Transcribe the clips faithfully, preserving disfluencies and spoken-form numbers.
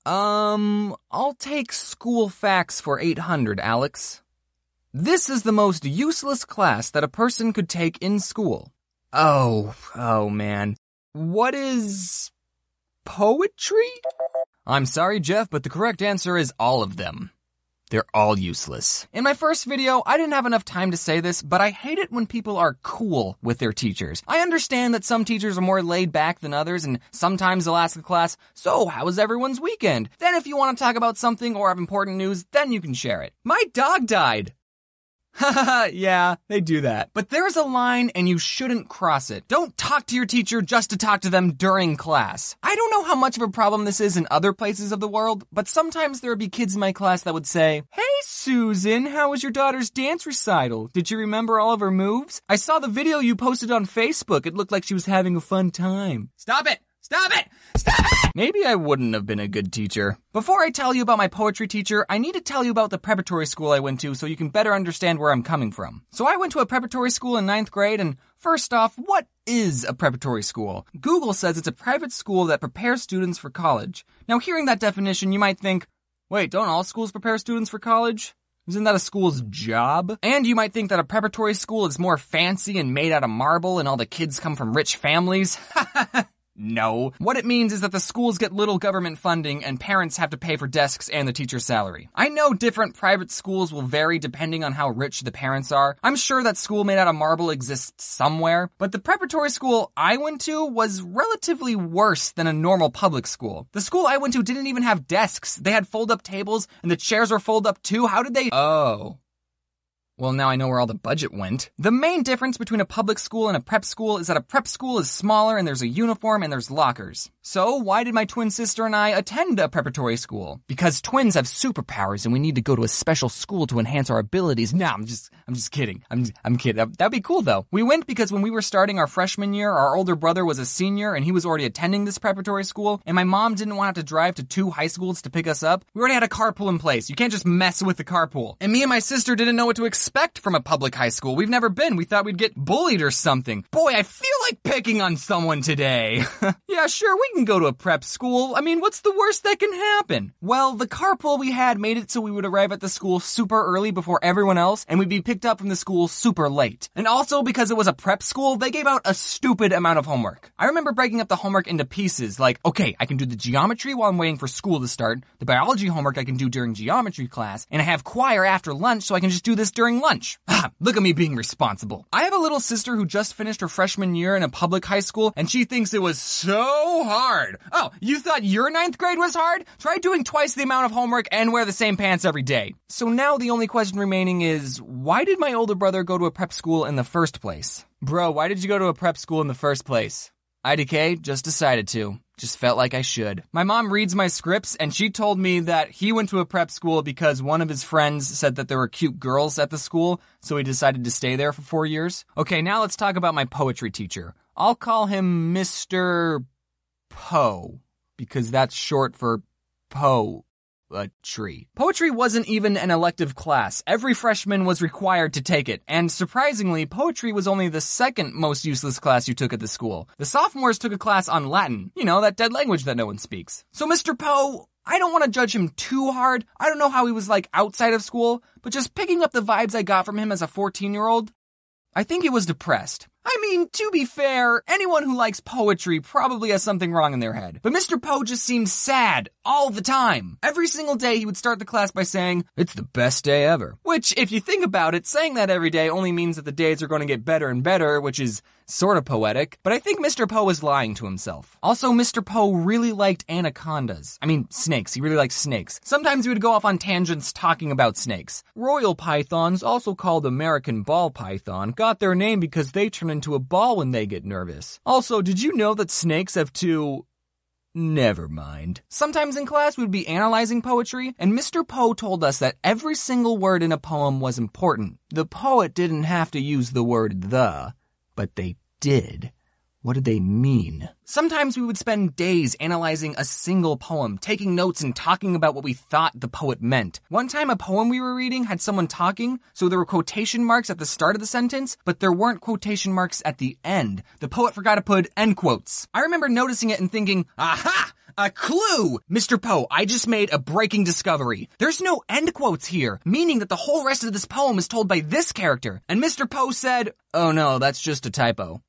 Um, I'll take school facts for eight hundred, Alex. This is the most useless class that a person could take in school. Oh, oh man. What is poetry? I'm sorry, Jeff, but the correct answer is all of them. They're all useless. In my first video, I didn't have enough time to say this, but I hate it when people are cool with their teachers. I understand that some teachers are more laid back than others, and sometimes they'll ask the class, so how was everyone's weekend? Then if you want to talk about something or have important news, then you can share it. My dog died. Haha, yeah, they do that. But there's a line and you shouldn't cross it. Don't talk to your teacher just to talk to them during class. I don't know how much of a problem this is in other places of the world, but sometimes there would be kids in my class that would say, "Hey Susan, how was your daughter's dance recital? Did you remember all of her moves? I saw the video you posted on Facebook. It looked like she was having a fun time." Stop it! Stop it! Stop it! Maybe I wouldn't have been a good teacher. Before I tell you about my poetry teacher, I need to tell you about the preparatory school I went to so you can better understand where I'm coming from. So I went to a preparatory school in ninth grade, and first off, what is a preparatory school? Google says it's a private school that prepares students for college. Now, hearing that definition, you might think, wait, don't all schools prepare students for college? Isn't that a school's job? And you might think that a preparatory school is more fancy and made out of marble and all the kids come from rich families. No. What it means is that the schools get little government funding and parents have to pay for desks and the teacher's salary. I know different private schools will vary depending on how rich the parents are. I'm sure that school made out of marble exists somewhere, but the preparatory school I went to was relatively worse than a normal public school. The school I went to didn't even have desks. They had fold-up tables and the chairs were fold-up too. How did they... Oh. Well, now I know where all the budget went. The main difference between a public school and a prep school is that a prep school is smaller and there's a uniform and there's lockers. So why did my twin sister and I attend a preparatory school? Because twins have superpowers and we need to go to a special school to enhance our abilities. No, I'm just, I'm just kidding. I'm, I'm kidding. That, that'd be cool though. We went because when we were starting our freshman year, our older brother was a senior and he was already attending this preparatory school, and my mom didn't want to have to drive to two high schools to pick us up. We already had a carpool in place. You can't just mess with the carpool. And me and my sister didn't know what to expect. expect from a public high school. We've never been. We thought we'd get bullied or something. Boy, I feel like picking on someone today. Yeah, sure, we can go to a prep school. I mean, what's the worst that can happen? Well, the carpool we had made it so we would arrive at the school super early before everyone else, and we'd be picked up from the school super late. And also, because it was a prep school, they gave out a stupid amount of homework. I remember breaking up the homework into pieces, like, okay, I can do the geometry while I'm waiting for school to start, the biology homework I can do during geometry class, and I have choir after lunch, so I can just do this during lunch. Ah, look at me being responsible. I have a little sister who just finished her freshman year in a public high school, and she thinks it was so hard. Oh, you thought your ninth grade was hard? Try doing twice the amount of homework and wear the same pants every day. So now the only question remaining is, why did my older brother go to a prep school in the first place? Bro, why did you go to a prep school in the first place? I D K just decided to. Just felt like I should. My mom reads my scripts, and she told me that he went to a prep school because one of his friends said that there were cute girls at the school, so he decided to stay there for four years. Okay, now let's talk about my poetry teacher. I'll call him Mister Poe, because that's short for poetry. Poetry wasn't even an elective class. Every freshman was required to take it, and surprisingly, poetry was only the second most useless class you took at the school. The sophomores took a class on Latin, you know, that dead language that no one speaks. So Mister Poe, I don't want to judge him too hard. I don't know how he was like outside of school, but just picking up the vibes I got from him as a fourteen-year-old, I think he was depressed. I mean, to be fair, anyone who likes poetry probably has something wrong in their head. But Mister Poe just seemed sad all the time. Every single day he would start the class by saying, "It's the best day ever." Which, if you think about it, saying that every day only means that the days are going to get better and better, which is sort of poetic. But I think Mister Poe was lying to himself. Also, Mister Poe really liked anacondas. I mean, snakes. He really liked snakes. Sometimes he would go off on tangents talking about snakes. Royal pythons, also called American ball python, got their name because they turn into a ball when they get nervous. Also, did you know that snakes have two... Never mind. Sometimes in class we'd be analyzing poetry, and Mister Poe told us that every single word in a poem was important. The poet didn't have to use the word the, but they did. What did they mean? Sometimes we would spend days analyzing a single poem, taking notes and talking about what we thought the poet meant. One time a poem we were reading had someone talking, so there were quotation marks at the start of the sentence, but there weren't quotation marks at the end. The poet forgot to put end quotes. I remember noticing it and thinking, aha! A clue! Mister Poe, I just made a breaking discovery. There's no end quotes here, meaning that the whole rest of this poem is told by this character. And Mister Poe said, oh no, that's just a typo.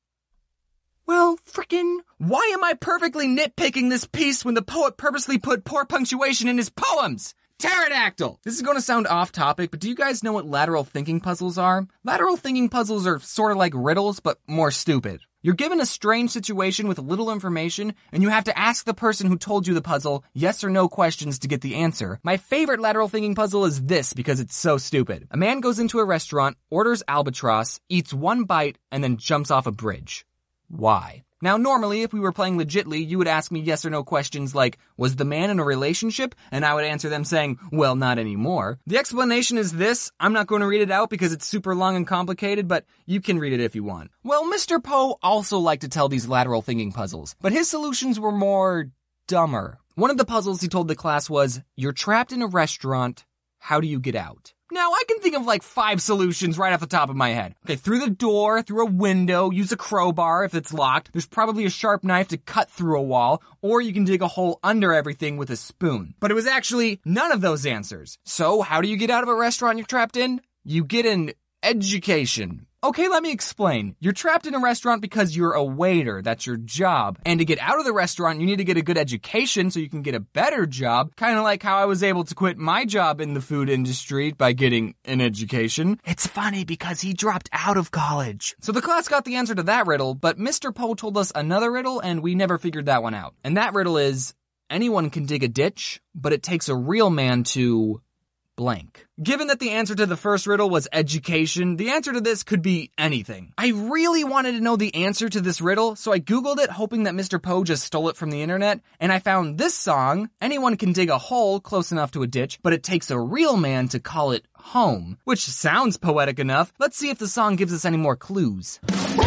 Well, frickin', why am I perfectly nitpicking this piece when the poet purposely put poor punctuation in his poems? Pterodactyl! This is going to sound off topic, but do you guys know what lateral thinking puzzles are? Lateral thinking puzzles are sort of like riddles, but more stupid. You're given a strange situation with little information, and you have to ask the person who told you the puzzle yes or no questions to get the answer. My favorite lateral thinking puzzle is this because it's so stupid. A man goes into a restaurant, orders albatross, eats one bite, and then jumps off a bridge. Why? Now, normally, if we were playing legitly, you would ask me yes or no questions like, was the man in a relationship? And I would answer them saying, well, not anymore. The explanation is this. I'm not going to read it out because it's super long and complicated, but you can read it if you want. Well, Mister Poe also liked to tell these lateral thinking puzzles, but his solutions were more dumber. One of the puzzles he told the class was, you're trapped in a restaurant. How do you get out? Now, I can think of like five solutions right off the top of my head. Okay, through the door, through a window, use a crowbar if it's locked. There's probably a sharp knife to cut through a wall, or you can dig a hole under everything with a spoon. But it was actually none of those answers. So, how do you get out of a restaurant you're trapped in? You get an education. Okay, let me explain. You're trapped in a restaurant because you're a waiter. That's your job. And to get out of the restaurant, you need to get a good education so you can get a better job. Kind of like how I was able to quit my job in the food industry by getting an education. It's funny because he dropped out of college. So the class got the answer to that riddle, but Mister Poe told us another riddle and we never figured that one out. And that riddle is, anyone can dig a ditch, but it takes a real man to... blank. Given that the answer to the first riddle was education, the answer to this could be anything. I really wanted to know the answer to this riddle, so I googled it hoping that Mister Poe just stole it from the internet, and I found this song, anyone can dig a hole close enough to a ditch, but it takes a real man to call it home. Which sounds poetic enough. Let's see if the song gives us any more clues.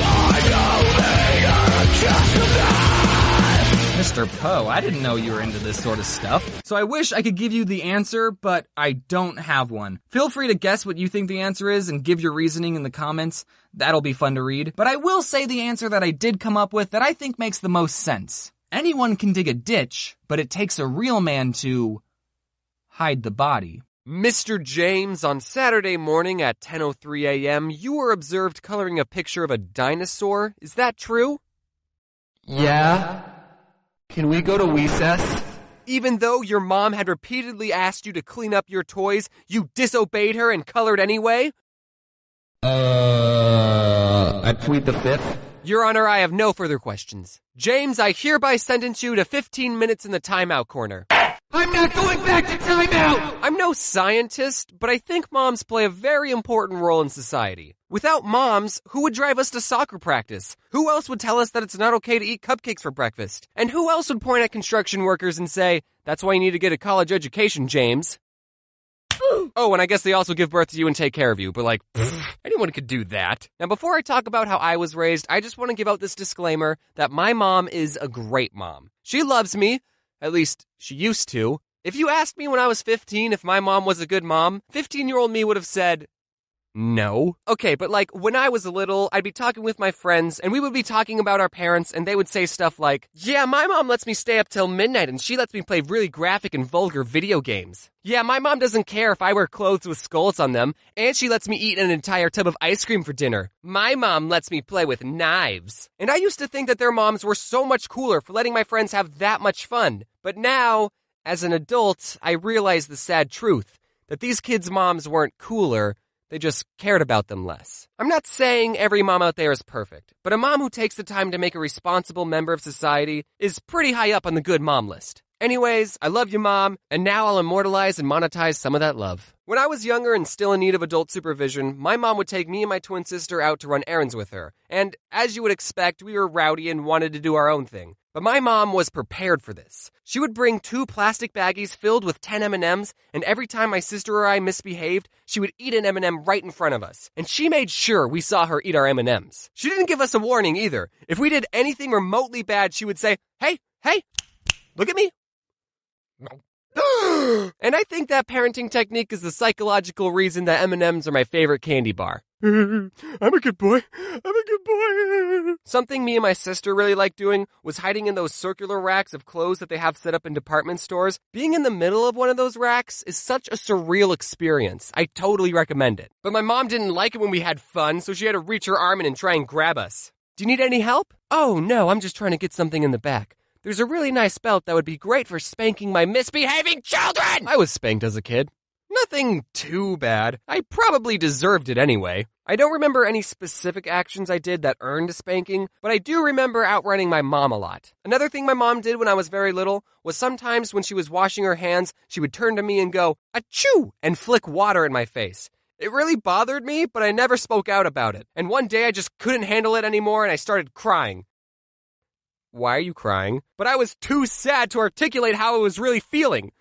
Mister Poe, I didn't know you were into this sort of stuff. So I wish I could give you the answer, but I don't have one. Feel free to guess what you think the answer is and give your reasoning in the comments. That'll be fun to read. But I will say the answer that I did come up with that I think makes the most sense. Anyone can dig a ditch, but it takes a real man to hide the body. Mister James, on Saturday morning at ten oh three a.m., you were observed coloring a picture of a dinosaur. Is that true? Yeah. Can we go to recess? Even though your mom had repeatedly asked you to clean up your toys, you disobeyed her and colored anyway? Uh, I plead the fifth. Your Honor, I have no further questions. James, I hereby sentence you to fifteen minutes in the timeout corner. I'm not going back to timeout! I'm no scientist, but I think moms play a very important role in society. Without moms, who would drive us to soccer practice? Who else would tell us that it's not okay to eat cupcakes for breakfast? And who else would point at construction workers and say, that's why you need to get a college education, James? Oh, and I guess they also give birth to you and take care of you, but like, pfft, anyone could do that. Now, before I talk about how I was raised, I just want to give out this disclaimer that my mom is a great mom. She loves me. At least, she used to. If you asked me when I was fifteen if my mom was a good mom, fifteen-year-old me would have said, no. Okay, but like, when I was little, I'd be talking with my friends, and we would be talking about our parents, and they would say stuff like, yeah, my mom lets me stay up till midnight, and she lets me play really graphic and vulgar video games. Yeah, my mom doesn't care if I wear clothes with skulls on them, and she lets me eat an entire tub of ice cream for dinner. My mom lets me play with knives. And I used to think that their moms were so much cooler for letting my friends have that much fun. But now, as an adult, I realize the sad truth, that these kids' moms weren't cooler, they just cared about them less. I'm not saying every mom out there is perfect, but a mom who takes the time to make a responsible member of society is pretty high up on the good mom list. Anyways, I love you, Mom, and now I'll immortalize and monetize some of that love. When I was younger and still in need of adult supervision, my mom would take me and my twin sister out to run errands with her. And as you would expect, we were rowdy and wanted to do our own thing. But my mom was prepared for this. She would bring two plastic baggies filled with ten M and M's, and every time my sister or I misbehaved, she would eat an M and M right in front of us. And she made sure we saw her eat our M and M's. She didn't give us a warning either. If we did anything remotely bad, she would say, hey, hey, look at me. And I think that parenting technique is the psychological reason that M and M's are my favorite candy bar. I'm a good boy. I'm a good boy. Something me and my sister really liked doing was hiding in those circular racks of clothes that they have set up in department stores. Being in the middle of one of those racks is such a surreal experience. I totally recommend it. But my mom didn't like it when we had fun, so she had to reach her arm in and try and grab us. Do you need any help? Oh, no, I'm just trying to get something in the back. There's a really nice belt that would be great for spanking my misbehaving children! I was spanked as a kid. Nothing too bad. I probably deserved it anyway. I don't remember any specific actions I did that earned a spanking, but I do remember outrunning my mom a lot. Another thing my mom did when I was very little was sometimes when she was washing her hands, she would turn to me and go, achoo, and flick water in my face. It really bothered me, but I never spoke out about it. And one day I just couldn't handle it anymore and I started crying. Why are you crying? But I was too sad to articulate how I was really feeling.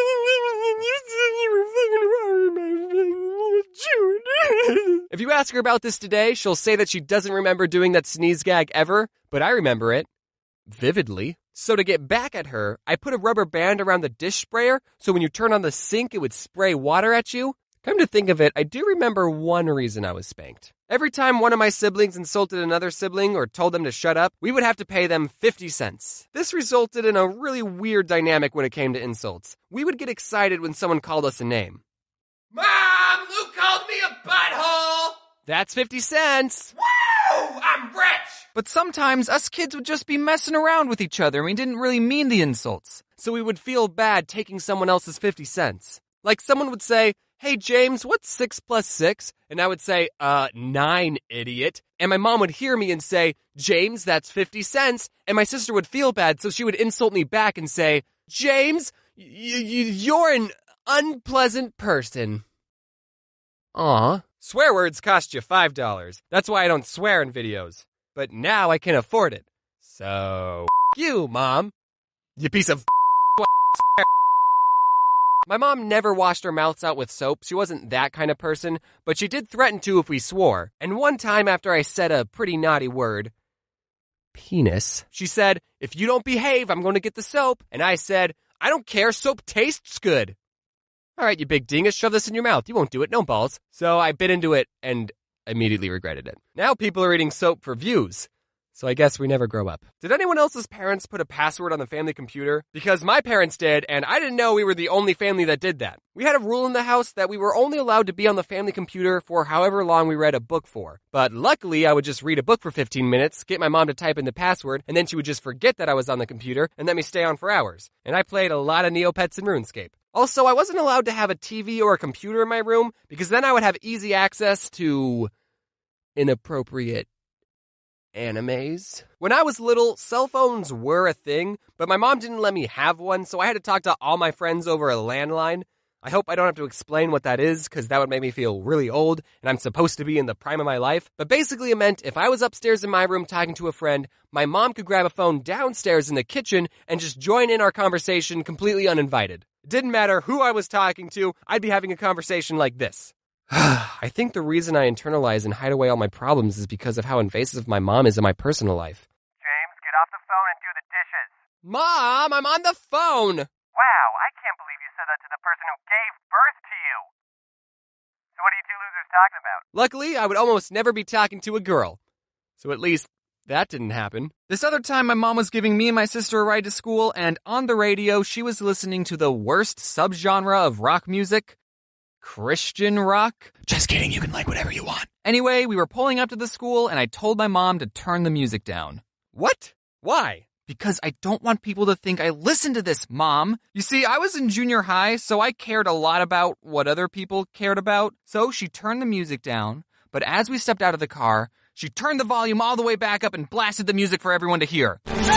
If you ask her about this today, she'll say that she doesn't remember doing that sneeze gag ever, but I remember it vividly. So to get back at her, I put a rubber band around the dish sprayer so when you turn on the sink, it would spray water at you. Come to think of it, I do remember one reason I was spanked. Every time one of my siblings insulted another sibling or told them to shut up, we would have to pay them fifty cents. This resulted in a really weird dynamic when it came to insults. We would get excited when someone called us a name. Mom, Luke called me a butthole! That's fifty cents! Woo! I'm rich! But sometimes us kids would just be messing around with each other and we didn't really mean the insults. So we would feel bad taking someone else's fifty cents. Like someone would say, hey, James, what's six plus six? And I would say, uh, nine, idiot. And my mom would hear me and say, James, that's fifty cents. And my sister would feel bad, so she would insult me back and say, James, y- y- you're an unpleasant person. Aw. Swear words cost you five dollars. That's why I don't swear in videos. But now I can afford it. So, f- you, Mom. You piece of f- My mom never washed her mouths out with soap. She wasn't that kind of person, but she did threaten to if we swore. And one time after I said a pretty naughty word, penis, she said, if you don't behave, I'm going to get the soap. And I said, I don't care, soap tastes good. All right, you big dingus, shove this in your mouth. You won't do it, no balls. So I bit into it and immediately regretted it. Now people are eating soap for views. So I guess we never grow up. Did anyone else's parents put a password on the family computer? Because my parents did, and I didn't know we were the only family that did that. We had a rule in the house that we were only allowed to be on the family computer for however long we read a book for. But luckily, I would just read a book for fifteen minutes, get my mom to type in the password, and then she would just forget that I was on the computer and let me stay on for hours. And I played a lot of Neopets and RuneScape. Also, I wasn't allowed to have a T V or a computer in my room because then I would have easy access to inappropriate animes. When I was little, cell phones were a thing, but my mom didn't let me have one, so I had to talk to all my friends over a landline. I hope I don't have to explain what that is, because that would make me feel really old, and I'm supposed to be in the prime of my life. But basically it meant if I was upstairs in my room talking to a friend, my mom could grab a phone downstairs in the kitchen and just join in our conversation completely uninvited. It didn't matter who I was talking to, I'd be having a conversation like this. I think the reason I internalize and hide away all my problems is because of how invasive my mom is in my personal life. James, get off the phone and do the dishes. Mom, I'm on the phone! Wow, I can't believe you said that to the person who gave birth to you. So what are you two losers talking about? Luckily, I would almost never be talking to a girl. So at least that didn't happen. This other time, my mom was giving me and my sister a ride to school, and on the radio, she was listening to the worst subgenre of rock music, Christian rock. Just kidding, you can like whatever you want. Anyway, we were pulling up to the school, and I told my mom to turn the music down. What? Why? Because I don't want people to think I listen to this, Mom. You see, I was in junior high, so I cared a lot about what other people cared about. So she turned the music down, but as we stepped out of the car, she turned the volume all the way back up and blasted the music for everyone to hear.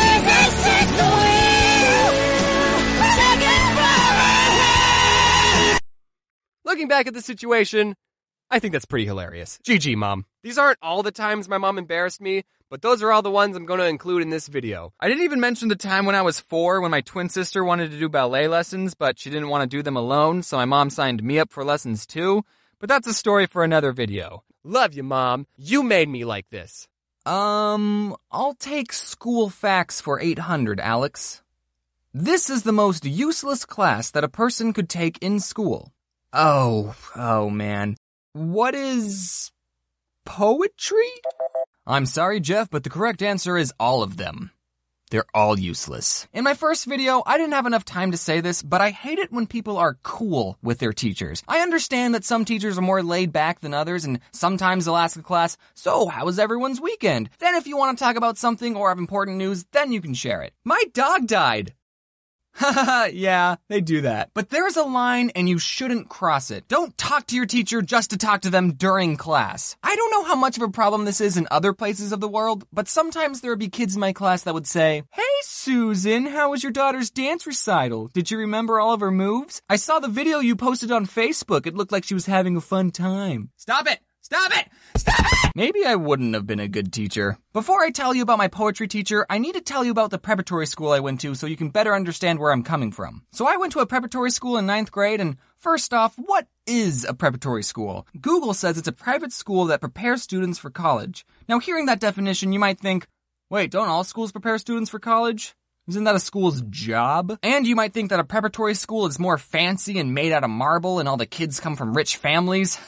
Looking back at the situation, I think that's pretty hilarious. G G, Mom. These aren't all the times my mom embarrassed me, but those are all the ones I'm going to include in this video. I didn't even mention the time when I was four when my twin sister wanted to do ballet lessons, but she didn't want to do them alone, so my mom signed me up for lessons too. But that's a story for another video. Love you, Mom. You made me like this. Um, I'll take school facts for eight hundred, Alex. This is the most useless class that a person could take in school. Oh, oh man. What is poetry? I'm sorry, Jeff, but the correct answer is all of them. They're all useless. In my first video, I didn't have enough time to say this, but I hate it when people are cool with their teachers. I understand that some teachers are more laid back than others, and sometimes they'll ask the class, so how was everyone's weekend? Then if you want to talk about something or have important news, then you can share it. My dog died. Haha, yeah, they do that. But there's a line and you shouldn't cross it. Don't talk to your teacher just to talk to them during class. I don't know how much of a problem this is in other places of the world, but sometimes there would be kids in my class that would say, "Hey Susan, how was your daughter's dance recital? Did you remember all of her moves? I saw the video you posted on Facebook. It looked like she was having a fun time." Stop it! Stop it! Stop it! Maybe I wouldn't have been a good teacher. Before I tell you about my poetry teacher, I need to tell you about the preparatory school I went to so you can better understand where I'm coming from. So I went to a preparatory school in ninth grade, and first off, what is a preparatory school? Google says it's a private school that prepares students for college. Now, hearing that definition, you might think, wait, don't all schools prepare students for college? Isn't that a school's job? And you might think that a preparatory school is more fancy and made out of marble and all the kids come from rich families.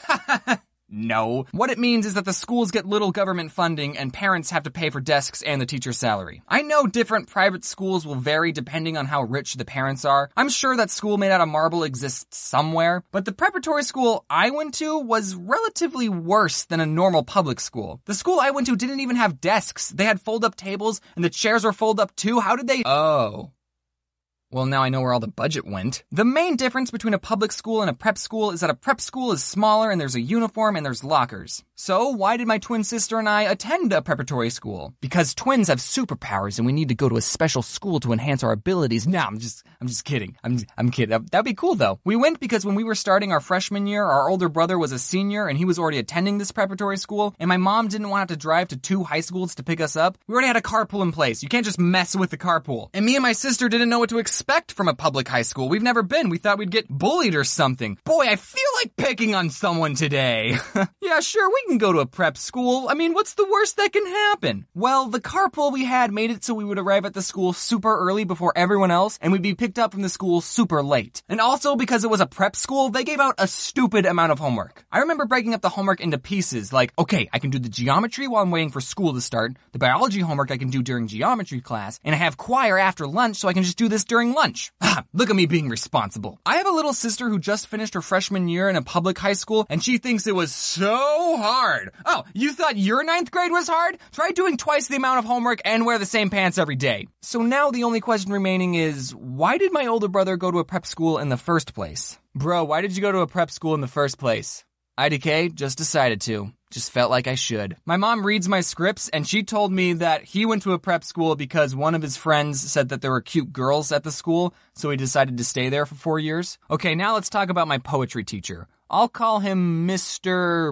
No. What it means is that the schools get little government funding and parents have to pay for desks and the teacher's salary. I know different private schools will vary depending on how rich the parents are. I'm sure that school made out of marble exists somewhere, but the preparatory school I went to was relatively worse than a normal public school. The school I went to didn't even have desks. They had fold-up tables and the chairs were fold-up too. How did they... Oh. Well, now I know where all the budget went. The main difference between a public school and a prep school is that a prep school is smaller and there's a uniform and there's lockers. So why did my twin sister and I attend a preparatory school? Because twins have superpowers and we need to go to a special school to enhance our abilities. Nah, I'm just, I'm just kidding. I'm, I'm kidding. That, that'd be cool though. We went because when we were starting our freshman year, our older brother was a senior and he was already attending this preparatory school, and my mom didn't want to have to drive to two high schools to pick us up. We already had a carpool in place. You can't just mess with the carpool. And me and my sister didn't know what to expect. expect from a public high school. We've never been. We thought we'd get bullied or something. Boy, I feel like picking on someone today. Yeah, sure, we can go to a prep school. I mean, what's the worst that can happen? Well, the carpool we had made it so we would arrive at the school super early before everyone else, and we'd be picked up from the school super late. And also, because it was a prep school, they gave out a stupid amount of homework. I remember breaking up the homework into pieces, like, okay, I can do the geometry while I'm waiting for school to start, the biology homework I can do during geometry class, and I have choir after lunch so I can just do this during lunch. Ah, look at me being responsible. I have a little sister who just finished her freshman year in a public high school, and she thinks it was so hard. Oh, you thought your ninth grade was hard? Try doing twice the amount of homework and wear the same pants every day. So now the only question remaining is, why did my older brother go to a prep school in the first place? Bro, why did you go to a prep school in the first place? I D K just decided to. Just felt like I should. My mom reads my scripts, and she told me that he went to a prep school because one of his friends said that there were cute girls at the school, so he decided to stay there for four years. Okay, now let's talk about my poetry teacher. I'll call him Mister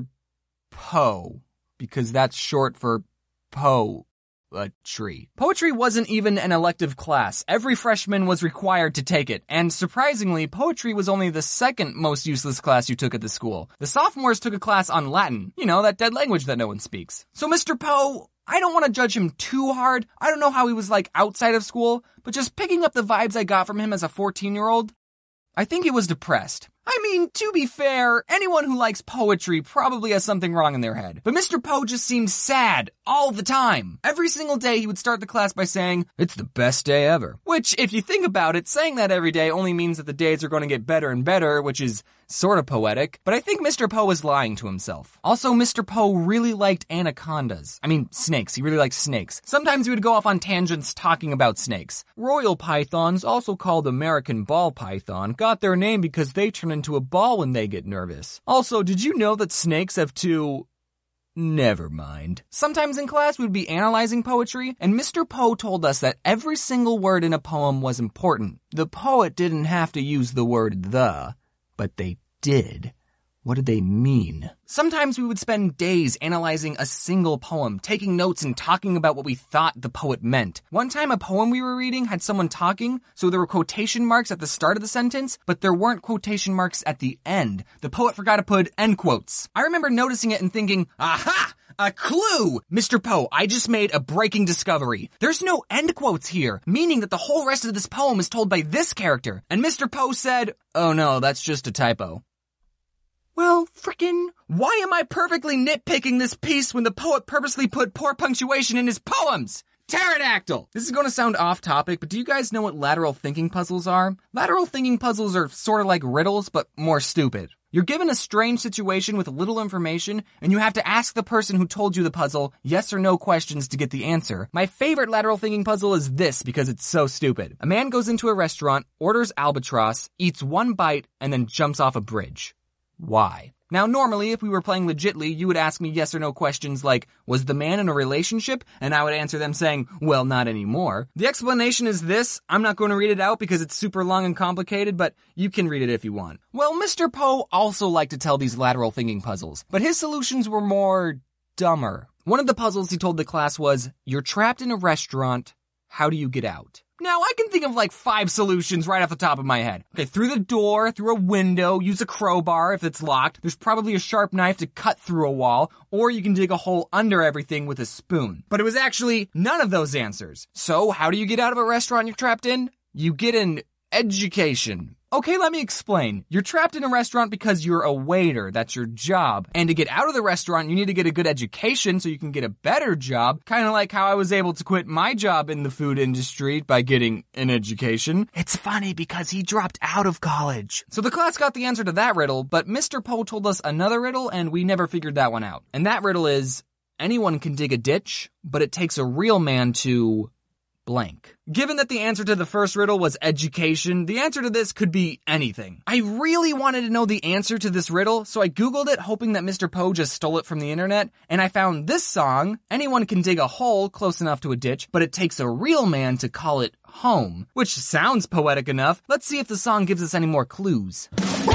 Poe, because that's short for poetry. Poetry wasn't even an elective class. Every freshman was required to take it, and surprisingly, poetry was only the second most useless class you took at the school. The sophomores took a class on Latin, you know, that dead language that no one speaks. So Mister Poe, I don't want to judge him too hard. I don't know how he was like outside of school, but just picking up the vibes I got from him as a fourteen-year-old, I think he was depressed. I mean, to be fair, anyone who likes poetry probably has something wrong in their head. But Mister Poe just seemed sad all the time. Every single day he would start the class by saying, "It's the best day ever." Which, if you think about it, saying that every day only means that the days are going to get better and better, which is sort of poetic. But I think Mister Poe was lying to himself. Also, Mister Poe really liked anacondas. I mean, snakes. He really liked snakes. Sometimes he would go off on tangents talking about snakes. Royal pythons, also called American ball python, got their name because they turn into a ball when they get nervous. Also, did you know that snakes have two... Never mind. Sometimes in class we'd be analyzing poetry, and Mister Poe told us that every single word in a poem was important. The poet didn't have to use the word the, but they did. What did they mean? Sometimes we would spend days analyzing a single poem, taking notes and talking about what we thought the poet meant. One time a poem we were reading had someone talking, so there were quotation marks at the start of the sentence, but there weren't quotation marks at the end. The poet forgot to put end quotes. I remember noticing it and thinking, aha! A clue! Mister Poe, I just made a breaking discovery. There's no end quotes here, meaning that the whole rest of this poem is told by this character. And Mister Poe said, oh no, that's just a typo. Well, frickin', why am I perfectly nitpicking this piece when the poet purposely put poor punctuation in his poems? Pterodactyl! This is going to sound off topic, but do you guys know what lateral thinking puzzles are? Lateral thinking puzzles are sort of like riddles, but more stupid. You're given a strange situation with little information, and you have to ask the person who told you the puzzle yes or no questions to get the answer. My favorite lateral thinking puzzle is this because it's so stupid. A man goes into a restaurant, orders albatross, eats one bite, and then jumps off a bridge. Why? Now, normally, if we were playing legitly, you would ask me yes or no questions like, was the man in a relationship? And I would answer them saying, well, not anymore. The explanation is this. I'm not going to read it out because it's super long and complicated, but you can read it if you want. Well, Mister Poe also liked to tell these lateral thinking puzzles, but his solutions were more dumber. One of the puzzles he told the class was, you're trapped in a restaurant. How do you get out? Now, I can think of like five solutions right off the top of my head. Okay, through the door, through a window, use a crowbar if it's locked. There's probably a sharp knife to cut through a wall, or you can dig a hole under everything with a spoon. But it was actually none of those answers. So, how do you get out of a restaurant you're trapped in? You get an education. Okay, let me explain. You're trapped in a restaurant because you're a waiter. That's your job. And to get out of the restaurant, you need to get a good education so you can get a better job. Kind of like how I was able to quit my job in the food industry by getting an education. It's funny because he dropped out of college. So the class got the answer to that riddle, but Mister Poe told us another riddle and we never figured that one out. And that riddle is, anyone can dig a ditch, but it takes a real man to... blank. Given that the answer to the first riddle was education, the answer to this could be anything. I really wanted to know the answer to this riddle, so I googled it hoping that Mister Poe just stole it from the internet, and I found this song, anyone can dig a hole close enough to a ditch, but it takes a real man to call it home. Which sounds poetic enough. Let's see if the song gives us any more clues.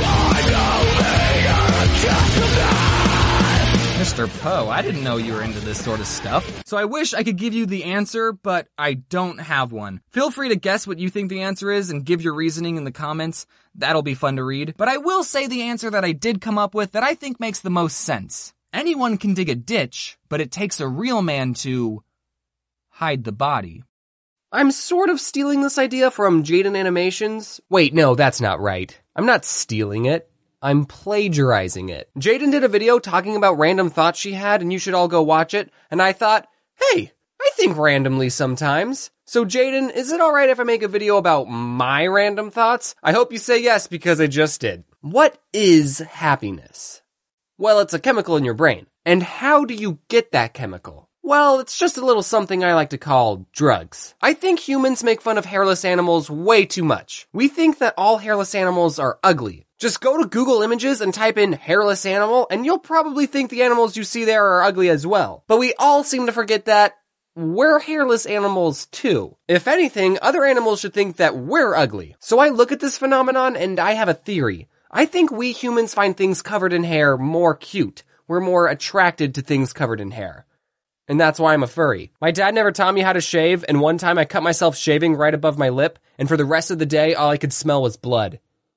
Mister Poe, I didn't know you were into this sort of stuff. So I wish I could give you the answer, but I don't have one. Feel free to guess what you think the answer is and give your reasoning in the comments. That'll be fun to read. But I will say the answer that I did come up with that I think makes the most sense. Anyone can dig a ditch, but it takes a real man to hide the body. I'm sort of stealing this idea from Jaden Animations. Wait, no, that's not right. I'm not stealing it. I'm plagiarizing it. Jaden did a video talking about random thoughts she had, and you should all go watch it. And I thought, hey, I think randomly sometimes. So Jaden, is it alright if I make a video about my random thoughts? I hope you say yes, because I just did. What is happiness? Well, it's a chemical in your brain. And how do you get that chemical? Well, it's just a little something I like to call drugs. I think humans make fun of hairless animals way too much. We think that all hairless animals are ugly. Just go to Google Images and type in hairless animal, and you'll probably think the animals you see there are ugly as well. But we all seem to forget that we're hairless animals too. If anything, other animals should think that we're ugly. So I look at this phenomenon and I have a theory. I think we humans find things covered in hair more cute. We're more attracted to things covered in hair. And that's why I'm a furry. My dad never taught me how to shave, and one time I cut myself shaving right above my lip, and for the rest of the day, all I could smell was blood.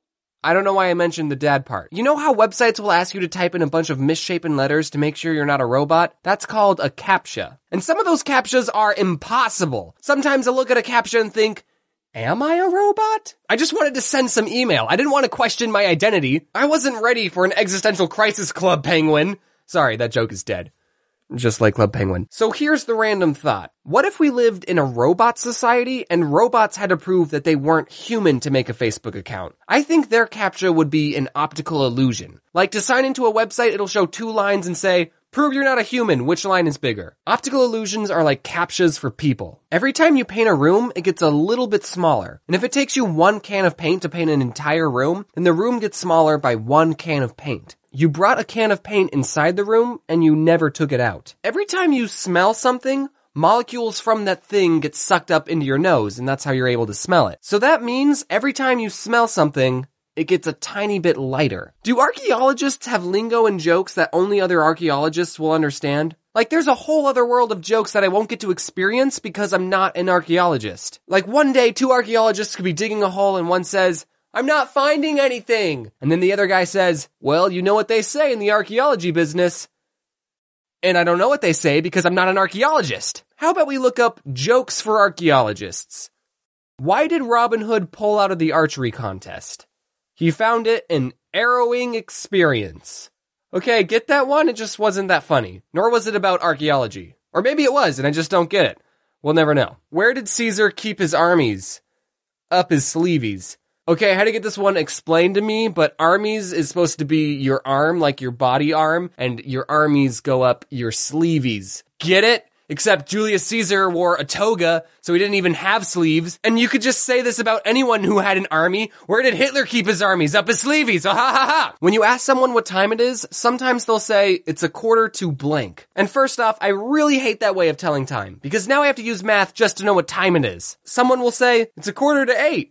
I don't know why I mentioned the dad part. You know how websites will ask you to type in a bunch of misshapen letters to make sure you're not a robot? That's called a CAPTCHA. And some of those CAPTCHAs are impossible. Sometimes I look at a CAPTCHA and think, am I a robot? I just wanted to send some email. I didn't want to question my identity. I wasn't ready for an existential crisis, Club Penguin. Sorry, that joke is dead. Just like Club Penguin. So here's the random thought. What if we lived in a robot society and robots had to prove that they weren't human to make a Facebook account? I think their CAPTCHA would be an optical illusion. Like to sign into a website, it'll show two lines and say, prove you're not a human, which line is bigger? Optical illusions are like CAPTCHAs for people. Every time you paint a room, it gets a little bit smaller. And if it takes you one can of paint to paint an entire room, then the room gets smaller by one can of paint. You brought a can of paint inside the room, and you never took it out. Every time you smell something, molecules from that thing get sucked up into your nose, and that's how you're able to smell it. So that means every time you smell something, it gets a tiny bit lighter. Do archaeologists have lingo and jokes that only other archaeologists will understand? Like, there's a whole other world of jokes that I won't get to experience because I'm not an archaeologist. Like, one day, two archaeologists could be digging a hole, and one says, I'm not finding anything. And then the other guy says, well, you know what they say in the archaeology business. And I don't know what they say because I'm not an archaeologist. How about we look up jokes for archaeologists? Why did Robin Hood pull out of the archery contest? He found it an harrowing experience. Okay, get that one? It just wasn't that funny. Nor was it about archaeology. Or maybe it was, and I just don't get it. We'll never know. Where did Caesar keep his armies? Up his sleeveys. Okay, I had to get this one explained to me, but armies is supposed to be your arm, like your body arm, and your armies go up your sleeveys. Get it? Except Julius Caesar wore a toga, so he didn't even have sleeves. And you could just say this about anyone who had an army. Where did Hitler keep his armies? Up his sleeveys. Oh, ha ha ha. When you ask someone what time it is, sometimes they'll say it's a quarter to blank. And first off, I really hate that way of telling time, because now I have to use math just to know what time it is. Someone will say, it's a quarter to eight.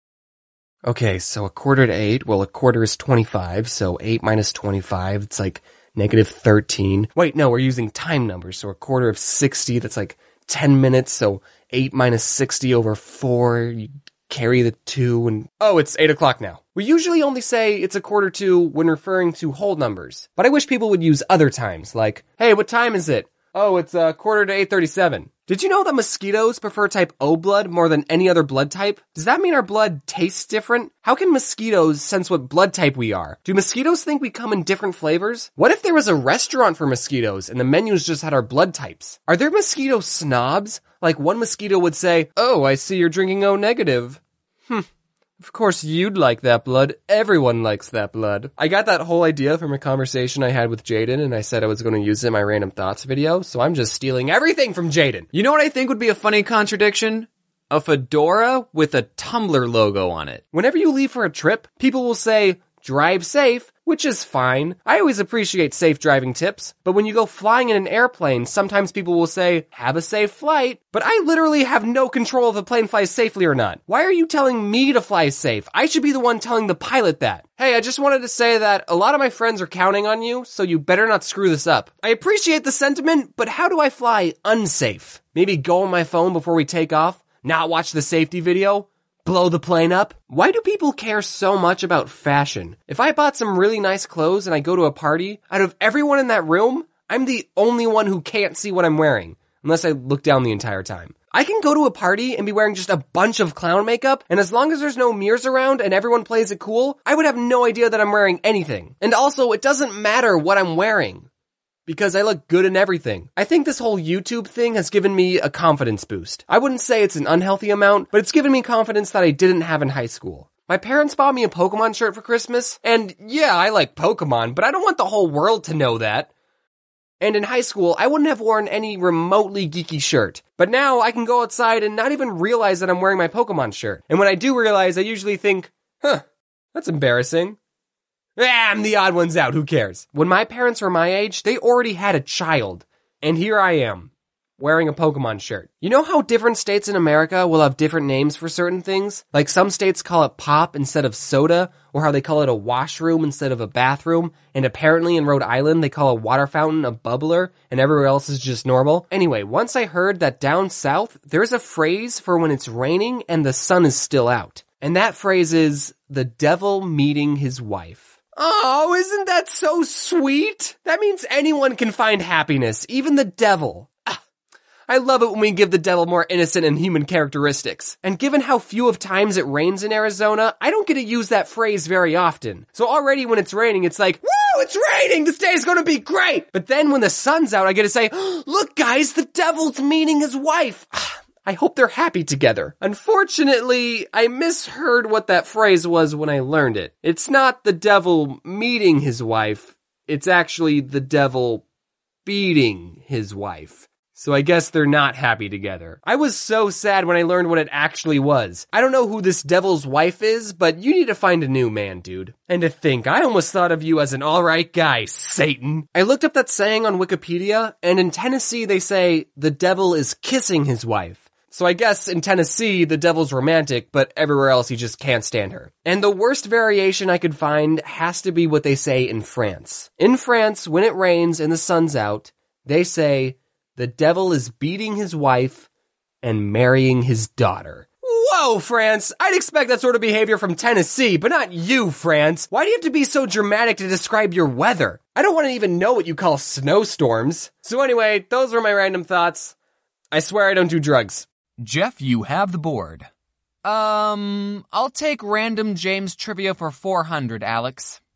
Okay, so a quarter to eight, well, a quarter is twenty-five, so eight minus twenty-five, it's like negative thirteen. Wait, no, we're using time numbers, so a quarter of sixty, that's like ten minutes, so eight minus sixty over four, you carry the two, and oh, it's eight o'clock now. We usually only say it's a quarter to when referring to whole numbers, but I wish people would use other times, like, hey, what time is it? Oh, it's a quarter to eight thirty-seven. Did you know that mosquitoes prefer type O blood more than any other blood type? Does that mean our blood tastes different? How can mosquitoes sense what blood type we are? Do mosquitoes think we come in different flavors? What if there was a restaurant for mosquitoes and the menus just had our blood types? Are there mosquito snobs? Like one mosquito would say, oh, I see you're drinking O negative. Hmm. Of course you'd like that blood. Everyone likes that blood. I got that whole idea from a conversation I had with Jaden, and I said I was going to use it in my Random Thoughts video, so I'm just stealing everything from Jaden. You know what I think would be a funny contradiction? A fedora with a Tumblr logo on it. Whenever you leave for a trip, people will say, drive safe, which is fine. I always appreciate safe driving tips, but when you go flying in an airplane, sometimes people will say, have a safe flight, but I literally have no control if a plane flies safely or not. Why are you telling me to fly safe? I should be the one telling the pilot that. Hey, I just wanted to say that a lot of my friends are counting on you, so you better not screw this up. I appreciate the sentiment, but how do I fly unsafe? Maybe go on my phone before we take off? Not watch the safety video? Blow the plane up? Why do people care so much about fashion? If I bought some really nice clothes and I go to a party, out of everyone in that room, I'm the only one who can't see what I'm wearing, unless I look down the entire time. I can go to a party and be wearing just a bunch of clown makeup, and as long as there's no mirrors around and everyone plays it cool, I would have no idea that I'm wearing anything. And also, it doesn't matter what I'm wearing, because I look good in everything. I think this whole YouTube thing has given me a confidence boost. I wouldn't say it's an unhealthy amount, but it's given me confidence that I didn't have in high school. My parents bought me a Pokemon shirt for Christmas, and yeah, I like Pokemon, but I don't want the whole world to know that. And in high school, I wouldn't have worn any remotely geeky shirt. But now I can go outside and not even realize that I'm wearing my Pokemon shirt. And when I do realize, I usually think, huh, that's embarrassing. Ah, I'm the odd ones out, who cares? When my parents were my age, they already had a child. And here I am, wearing a Pokemon shirt. You know how different states in America will have different names for certain things? Like some states call it pop instead of soda, or how they call it a washroom instead of a bathroom, and apparently in Rhode Island they call a water fountain a bubbler, and everywhere else is just normal. Anyway, once I heard that down south, there's a phrase for when it's raining and the sun is still out. And that phrase is, the devil meeting his wife. Oh, isn't that so sweet? That means anyone can find happiness, even the devil. Ah, I love it when we give the devil more innocent and human characteristics. And given how few of times it rains in Arizona, I don't get to use that phrase very often. So already when it's raining, it's like, woo, it's raining, this day's gonna be great. But then when the sun's out, I get to say, look guys, the devil's meeting his wife. I hope they're happy together. Unfortunately, I misheard what that phrase was when I learned it. It's not the devil meeting his wife. It's actually the devil beating his wife. So I guess they're not happy together. I was so sad when I learned what it actually was. I don't know who this devil's wife is, but you need to find a new man, dude. And to think, I almost thought of you as an alright guy, Satan. I looked up that saying on Wikipedia, and in Tennessee they say, the devil is kissing his wife. So I guess in Tennessee, the devil's romantic, but everywhere else he just can't stand her. And the worst variation I could find has to be what they say in France. In France, when it rains and the sun's out, they say, the devil is beating his wife and marrying his daughter. Whoa, France! I'd expect that sort of behavior from Tennessee, but not you, France. Why do you have to be so dramatic to describe your weather? I don't want to even know what you call snowstorms. So anyway, those were my random thoughts. I swear I don't do drugs. Jeff, you have the board. Um, I'll take random James trivia for four hundred, Alex.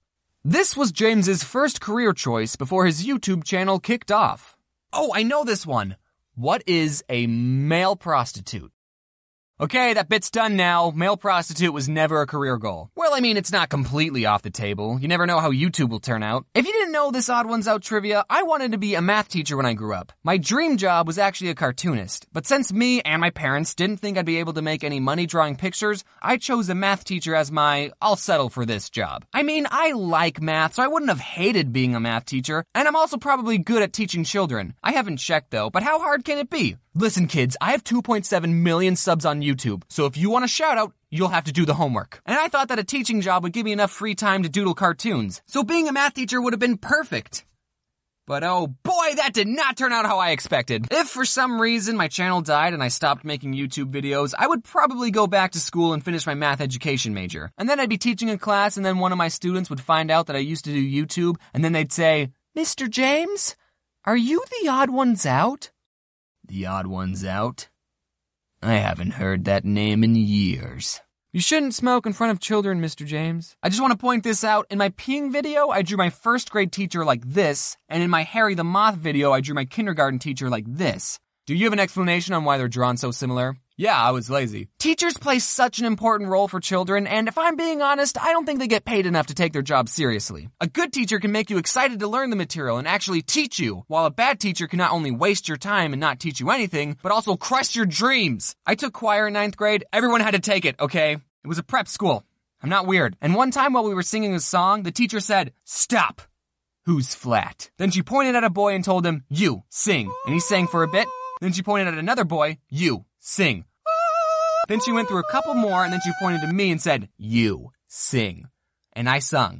This was James's first career choice before his YouTube channel kicked off. Oh, I know this one. What is a male prostitute? Okay, that bit's done now. Male prostitute was never a career goal. Well, I mean, it's not completely off the table. You never know how YouTube will turn out. If you didn't know this Odd Ones Out trivia, I wanted to be a math teacher when I grew up. My dream job was actually a cartoonist. But since me and my parents didn't think I'd be able to make any money drawing pictures, I chose a math teacher as my, I'll settle for this job. I mean, I like math, so I wouldn't have hated being a math teacher. And I'm also probably good at teaching children. I haven't checked though, but how hard can it be? Listen, kids, I have two point seven million subs on YouTube, so if you want a shout out, you'll have to do the homework. And I thought that a teaching job would give me enough free time to doodle cartoons, so being a math teacher would have been perfect. But oh boy, that did not turn out how I expected. If for some reason my channel died and I stopped making YouTube videos, I would probably go back to school and finish my math education major. And then I'd be teaching a class and then one of my students would find out that I used to do YouTube, and then they'd say, Mister James, are you the Odd Ones Out? The Odd Ones Out? I haven't heard that name in years. You shouldn't smoke in front of children, Mister James. I just want to point this out. In my peeing video, I drew my first grade teacher like this, and in my Harry the Moth video, I drew my kindergarten teacher like this. Do you have an explanation on why they're drawn so similar? Yeah, I was lazy. Teachers play such an important role for children, and if I'm being honest, I don't think they get paid enough to take their job seriously. A good teacher can make you excited to learn the material and actually teach you, while a bad teacher can not only waste your time and not teach you anything, but also crush your dreams. I took choir in ninth grade. Everyone had to take it, okay? It was a prep school. I'm not weird. And one time while we were singing a song, the teacher said, "Stop. Who's flat?" Then she pointed at a boy and told him, "You, sing." And he sang for a bit. Then she pointed at another boy, "You, sing." Then she went through a couple more, and then she pointed to me and said, "You, sing." And I sung.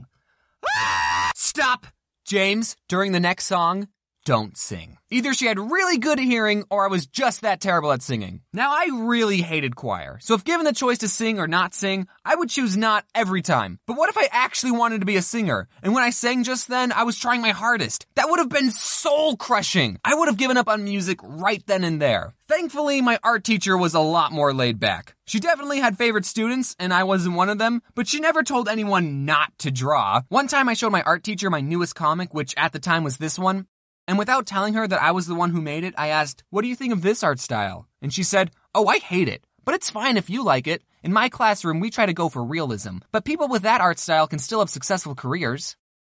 Stop, James. During the next song, don't sing. Either she had really good hearing, or I was just that terrible at singing. Now, I really hated choir, so if given the choice to sing or not sing, I would choose not every time. But what if I actually wanted to be a singer? And when I sang just then, I was trying my hardest. That would have been soul-crushing. I would have given up on music right then and there. Thankfully, my art teacher was a lot more laid back. She definitely had favorite students, and I wasn't one of them, but she never told anyone not to draw. One time I showed my art teacher my newest comic, which at the time was this one. And without telling her that I was the one who made it, I asked, "What do you think of this art style?" And she said, "Oh, I hate it, but it's fine if you like it. In my classroom, we try to go for realism, but people with that art style can still have successful careers."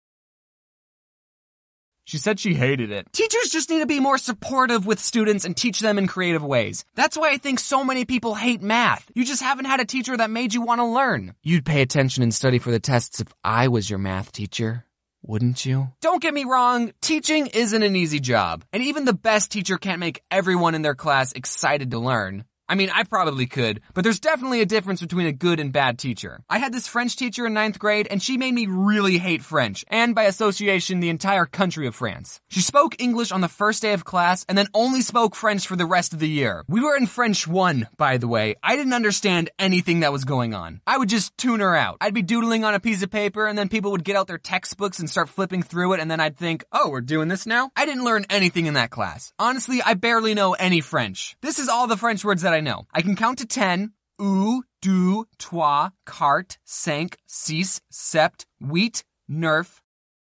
She said she hated it. Teachers just need to be more supportive with students and teach them in creative ways. That's why I think so many people hate math. You just haven't had a teacher that made you want to learn. You'd pay attention and study for the tests if I was your math teacher. Wouldn't you? Don't get me wrong, teaching isn't an easy job. And even the best teacher can't make everyone in their class excited to learn. I mean, I probably could, but there's definitely a difference between a good and bad teacher. I had this French teacher in ninth grade, and she made me really hate French, and by association, the entire country of France. She spoke English on the first day of class, and then only spoke French for the rest of the year. We were in French one, by the way. I didn't understand anything that was going on. I would just tune her out. I'd be doodling on a piece of paper, and then people would get out their textbooks and start flipping through it, and then I'd think, oh, we're doing this now? I didn't learn anything in that class. Honestly, I barely know any French. This is all the French words that I know. I can count to ten. Ou, deux, trois, carte, cinq, six, sept, huit, neuf.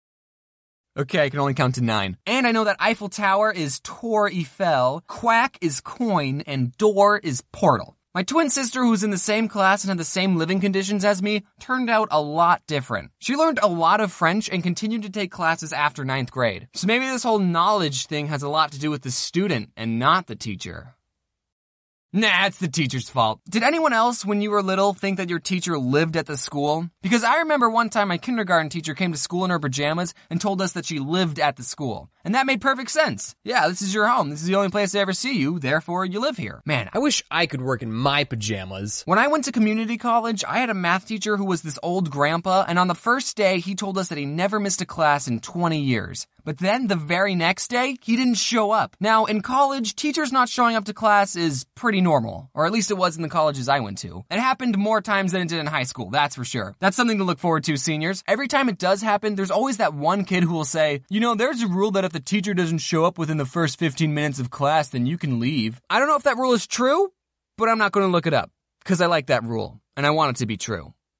Okay, I can only count to nine. And I know that Eiffel Tower is Tour Eiffel, quack is coin, and door is portal. My twin sister, who's in the same class and had the same living conditions as me, turned out a lot different. She learned a lot of French and continued to take classes after ninth grade. So maybe this whole knowledge thing has a lot to do with the student and not the teacher. Nah, it's the teacher's fault. Did anyone else, when you were little, think that your teacher lived at the school? Because I remember one time my kindergarten teacher came to school in her pajamas and told us that she lived at the school. And that made perfect sense. Yeah, this is your home. This is the only place I ever see you, therefore you live here. Man, I wish I could work in my pajamas. When I went to community college, I had a math teacher who was this old grandpa, and on the first day, he told us that he never missed a class in twenty years. But then, the very next day, he didn't show up. Now, in college, teachers not showing up to class is pretty normal. Or at least it was in the colleges I went to. It happened more times than it did in high school, that's for sure. That's something to look forward to, seniors. Every time it does happen, there's always that one kid who will say, you know, there's a rule that if the teacher doesn't show up within the first fifteen minutes of class, then you can leave. I don't know if that rule is true, but I'm not going to look it up. Because I like that rule, and I want it to be true.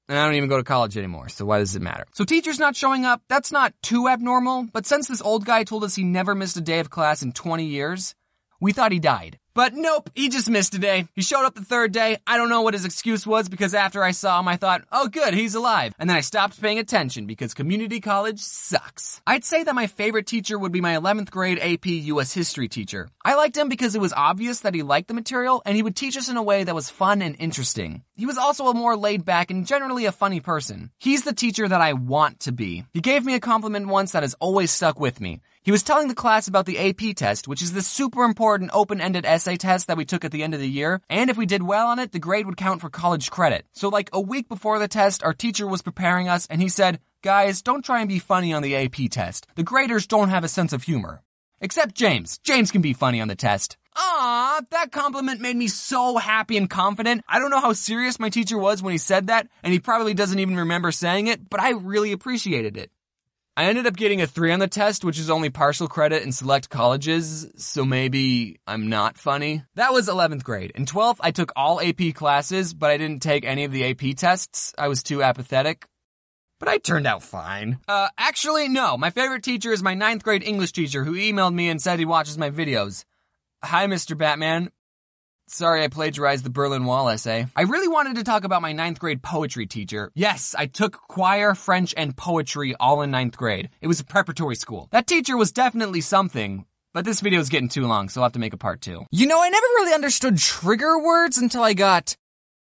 And I don't even go to college anymore, so why does it matter? So teachers not showing up, that's not too abnormal, but since this old guy told us he never missed a day of class in twenty years, we thought he died. But nope, he just missed a day. He showed up the third day. I don't know what his excuse was because after I saw him, I thought, oh good, he's alive. And then I stopped paying attention because community college sucks. I'd say that my favorite teacher would be my eleventh grade A P U S history teacher. I liked him because it was obvious that he liked the material and he would teach us in a way that was fun and interesting. He was also a more laid back and generally a funny person. He's the teacher that I want to be. He gave me a compliment once that has always stuck with me. He was telling the class about the A P test, which is the super important open-ended essay test that we took at the end of the year, and if we did well on it, the grade would count for college credit. So like a week before the test, our teacher was preparing us, and he said, guys, don't try and be funny on the A P test. The graders don't have a sense of humor. Except James. James can be funny on the test. Aw, that compliment made me so happy and confident. I don't know how serious my teacher was when he said that, and he probably doesn't even remember saying it, but I really appreciated it. I ended up getting a three on the test, which is only partial credit in select colleges, so maybe I'm not funny. That was eleventh grade. In twelfth, I took all A P classes, but I didn't take any of the A P tests. I was too apathetic. But I turned out fine. Uh, actually, no. My favorite teacher is my ninth grade English teacher who emailed me and said he watches my videos. Hi, Mister Batman. Sorry I plagiarized the Berlin Wall essay. I really wanted to talk about my ninth grade poetry teacher. Yes, I took choir, French, and poetry all in ninth grade. It was a preparatory school. That teacher was definitely something, but this video is getting too long, so I'll have to make a part two. You know, I never really understood trigger words until I got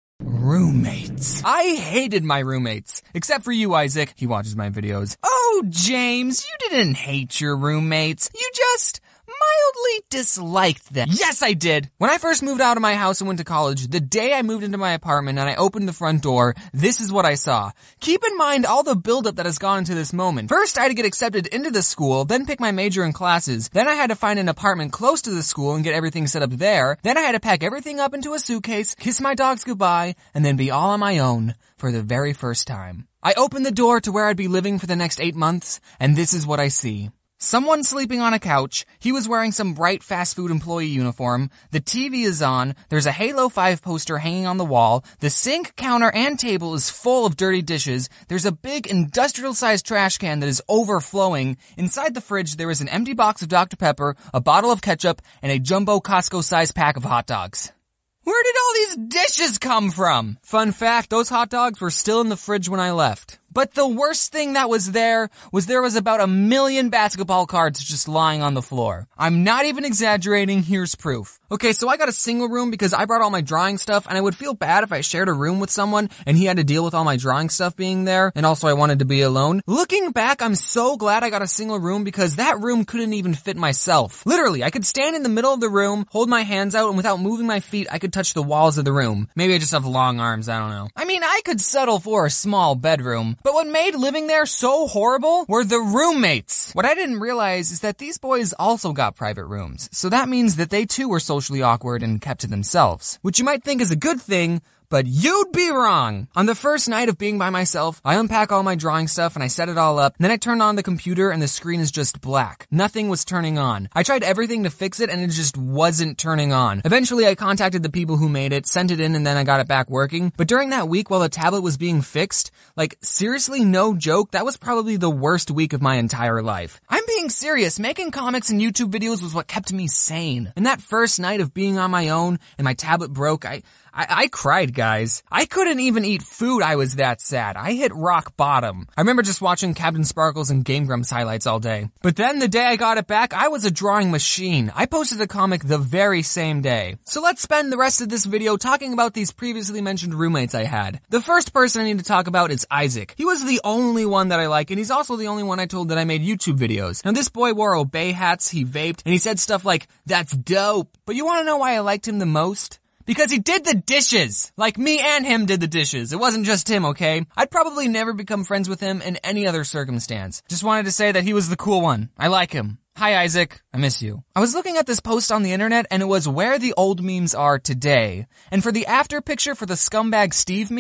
roommates. I hated my roommates. Except for you, Isaac. He watches my videos. Oh, James, you didn't hate your roommates. You just mildly disliked them. Yes, I did. When I first moved out of my house and went to college, the day I moved into my apartment and I opened the front door, this is what I saw. Keep in mind all the buildup that has gone into this moment. First, I had to get accepted into the school, then pick my major and classes. Then I had to find an apartment close to the school and get everything set up there. Then I had to pack everything up into a suitcase, kiss my dogs goodbye, and then be all on my own for the very first time. I opened the door to where I'd be living for the next eight months, and this is what I see. Someone sleeping on a couch. He was wearing some bright fast food employee uniform. The T V is on. There's a Halo five poster hanging on the wall. The sink, counter, and table is full of dirty dishes. There's a big industrial-sized trash can that is overflowing. Inside the fridge, there is an empty box of Doctor Pepper, a bottle of ketchup, and a jumbo Costco-sized pack of hot dogs. Where did all these dishes come from? Fun fact, those hot dogs were still in the fridge when I left. But the worst thing that was there was there was about a million basketball cards just lying on the floor. I'm not even exaggerating, here's proof. Okay, so I got a single room because I brought all my drawing stuff and I would feel bad if I shared a room with someone and he had to deal with all my drawing stuff being there and also I wanted to be alone. Looking back, I'm so glad I got a single room because that room couldn't even fit myself. Literally, I could stand in the middle of the room, hold my hands out, and without moving my feet, I could touch the walls of the room. Maybe I just have long arms, I don't know. I mean, I could settle for a small bedroom. But what made living there so horrible were the roommates. What I didn't realize is that these boys also got private rooms. So that means that they too were socially awkward and kept to themselves. Which you might think is a good thing, but you'd be wrong. On the first night of being by myself, I unpack all my drawing stuff and I set it all up. Then I turned on the computer and the screen is just black. Nothing was turning on. I tried everything to fix it and it just wasn't turning on. Eventually I contacted the people who made it, sent it in, and then I got it back working. But during that week while the tablet was being fixed, like seriously, no joke, that was probably the worst week of my entire life. I'm being serious. Making comics and YouTube videos was what kept me sane. And that first night of being on my own and my tablet broke, I... I, I cried, guys. I couldn't even eat food, I was that sad. I hit rock bottom. I remember just watching Captain Sparkles and Game Grumps highlights all day. But then the day I got it back, I was a drawing machine. I posted a comic the very same day. So let's spend the rest of this video talking about these previously mentioned roommates I had. The first person I need to talk about is Isaac. He was the only one that I like, and he's also the only one I told that I made YouTube videos. Now this boy wore Obey hats, he vaped, and he said stuff like, "That's dope." But you wanna know why I liked him the most? Because he did the dishes! Like me and him did the dishes. It wasn't just him, okay? I'd probably never become friends with him in any other circumstance. Just wanted to say that he was the cool one. I like him. Hi Isaac, I miss you. I was looking at this post on the internet and it was where the old memes are today. And for the after picture for the Scumbag Steve meme,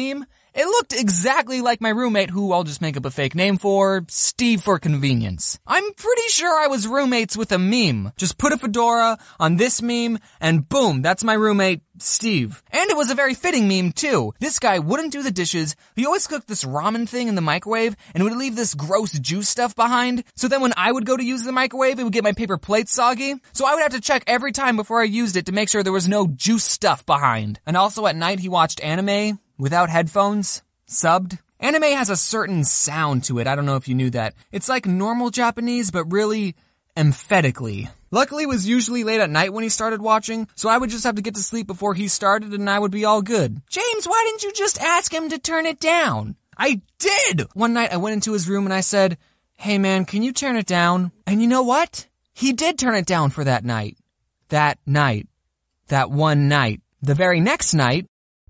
It looked exactly like my roommate, who I'll just make up a fake name for, Steve for convenience. I'm pretty sure I was roommates with a meme. Just put a fedora on this meme, and boom, that's my roommate, Steve. And it was a very fitting meme, too. This guy wouldn't do the dishes. He always cooked this ramen thing in the microwave, and would leave this gross juice stuff behind. So then when I would go to use the microwave, it would get my paper plate soggy. So I would have to check every time before I used it to make sure there was no juice stuff behind. And also at night, he watched anime without headphones, subbed. Anime has a certain sound to it. I don't know if you knew that. It's like normal Japanese, but really emphatically. Luckily, it was usually late at night when he started watching, so I would just have to get to sleep before he started and I would be all good. James, why didn't you just ask him to turn it down? I did! One night I went into his room and I said, hey man, can you turn it down? And you know what? He did turn it down for that night. That night. That one night. The very next night,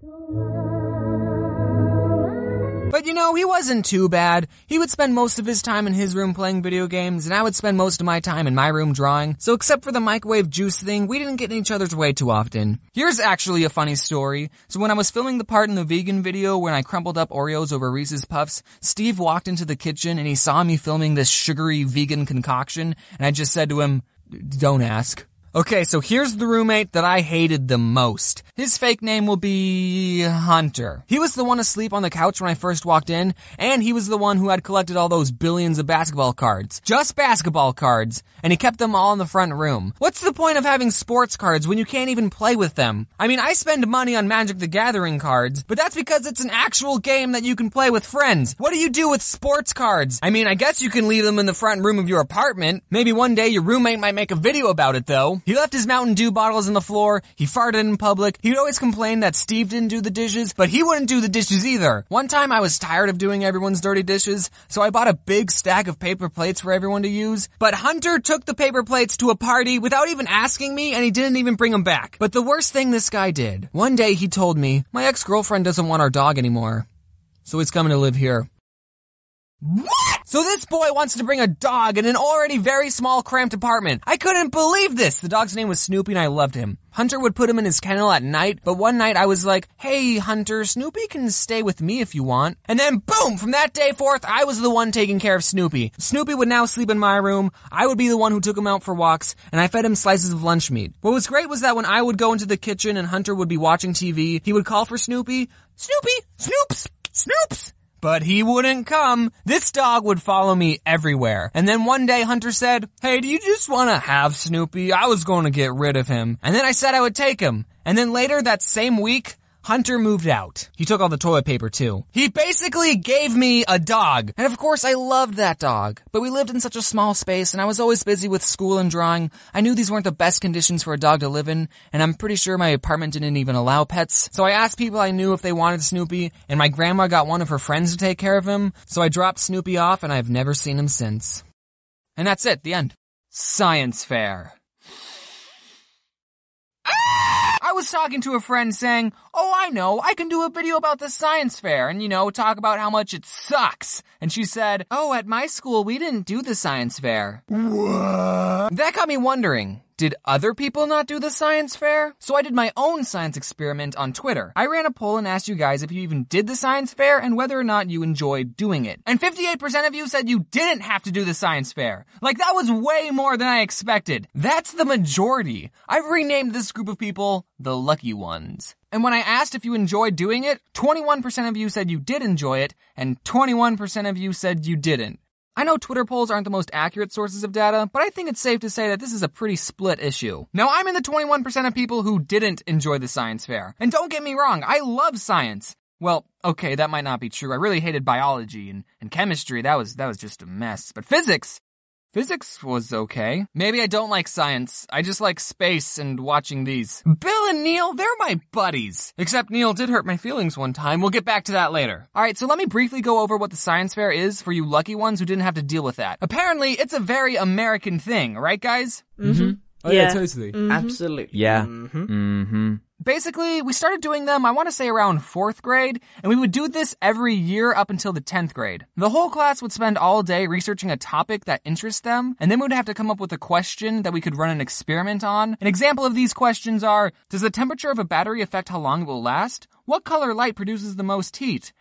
but you know, he wasn't too bad. He would spend most of his time in his room playing video games, and I would spend most of my time in my room drawing. So except for the microwave juice thing, we didn't get in each other's way too often. Here's actually a funny story. So when I was filming the part in the vegan video when I crumpled up Oreos over Reese's Puffs, Steve walked into the kitchen and he saw me filming this sugary vegan concoction, and I just said to him, don't ask. Okay, so here's the roommate that I hated the most. His fake name will be Hunter. He was the one asleep on the couch when I first walked in, and he was the one who had collected all those billions of basketball cards. Just basketball cards. And he kept them all in the front room. What's the point of having sports cards when you can't even play with them? I mean, I spend money on Magic the Gathering cards, but that's because it's an actual game that you can play with friends. What do you do with sports cards? I mean, I guess you can leave them in the front room of your apartment. Maybe one day your roommate might make a video about it, though. He left his Mountain Dew bottles on the floor, he farted in public, he would always complain that Steve didn't do the dishes, but he wouldn't do the dishes either. One time I was tired of doing everyone's dirty dishes, so I bought a big stack of paper plates for everyone to use, but Hunter took the paper plates to a party without even asking me, and he didn't even bring them back. But the worst thing this guy did, one day he told me, my ex-girlfriend doesn't want our dog anymore, so he's coming to live here. What? So this boy wants to bring a dog in an already very small, cramped apartment. I couldn't believe this. The dog's name was Snoopy and I loved him. Hunter would put him in his kennel at night, but one night I was like, hey, Hunter, Snoopy can stay with me if you want. And then boom, from that day forth, I was the one taking care of Snoopy. Snoopy would now sleep in my room. I would be the one who took him out for walks, and I fed him slices of lunch meat. What was great was that when I would go into the kitchen and Hunter would be watching T V, he would call for Snoopy, Snoopy, Snoops, Snoops. But he wouldn't come. This dog would follow me everywhere. And then one day Hunter said, hey, do you just want to have Snoopy? I was going to get rid of him. And then I said I would take him. And then later that same week, Hunter moved out. He took all the toilet paper too. He basically gave me a dog. And of course I loved that dog. But we lived in such a small space and I was always busy with school and drawing. I knew these weren't the best conditions for a dog to live in. And I'm pretty sure my apartment didn't even allow pets. So I asked people I knew if they wanted Snoopy. And my grandma got one of her friends to take care of him. So I dropped Snoopy off and I've never seen him since. And that's it. The end. Science fair. I was talking to a friend saying, oh, I know, I can do a video about the science fair and, you know, talk about how much it sucks. And she said, oh, at my school, we didn't do the science fair. What? That got me wondering. Did other people not do the science fair? So I did my own science experiment on Twitter. I ran a poll and asked you guys if you even did the science fair and whether or not you enjoyed doing it. And fifty-eight percent of you said you didn't have to do the science fair. Like, that was way more than I expected. That's the majority. I've renamed this group of people the lucky ones. And when I asked if you enjoyed doing it, twenty-one percent of you said you did enjoy it, and twenty-one percent of you said you didn't. I know Twitter polls aren't the most accurate sources of data, but I think it's safe to say that this is a pretty split issue. Now, I'm in the twenty-one percent of people who didn't enjoy the science fair. And don't get me wrong, I love science. Well, okay, that might not be true. I really hated biology and, and chemistry. That was, that was just a mess. But physics, physics was okay. Maybe I don't like science. I just like space and watching these. Bill and Neil, they're my buddies. Except Neil did hurt my feelings one time. We'll get back to that later. Alright, so let me briefly go over what the science fair is for you lucky ones who didn't have to deal with that. Apparently, it's a very American thing, right guys? Mm-hmm. Oh yeah, yeah, totally. Mm-hmm. Absolutely. Yeah. Mm-hmm. Mm-hmm. Basically, we started doing them, I want to say around fourth grade, and we would do this every year up until the tenth grade. The whole class would spend all day researching a topic that interests them, and then we would have to come up with a question that we could run an experiment on. An example of these questions are, does the temperature of a battery affect how long it will last? What color light produces the most heat?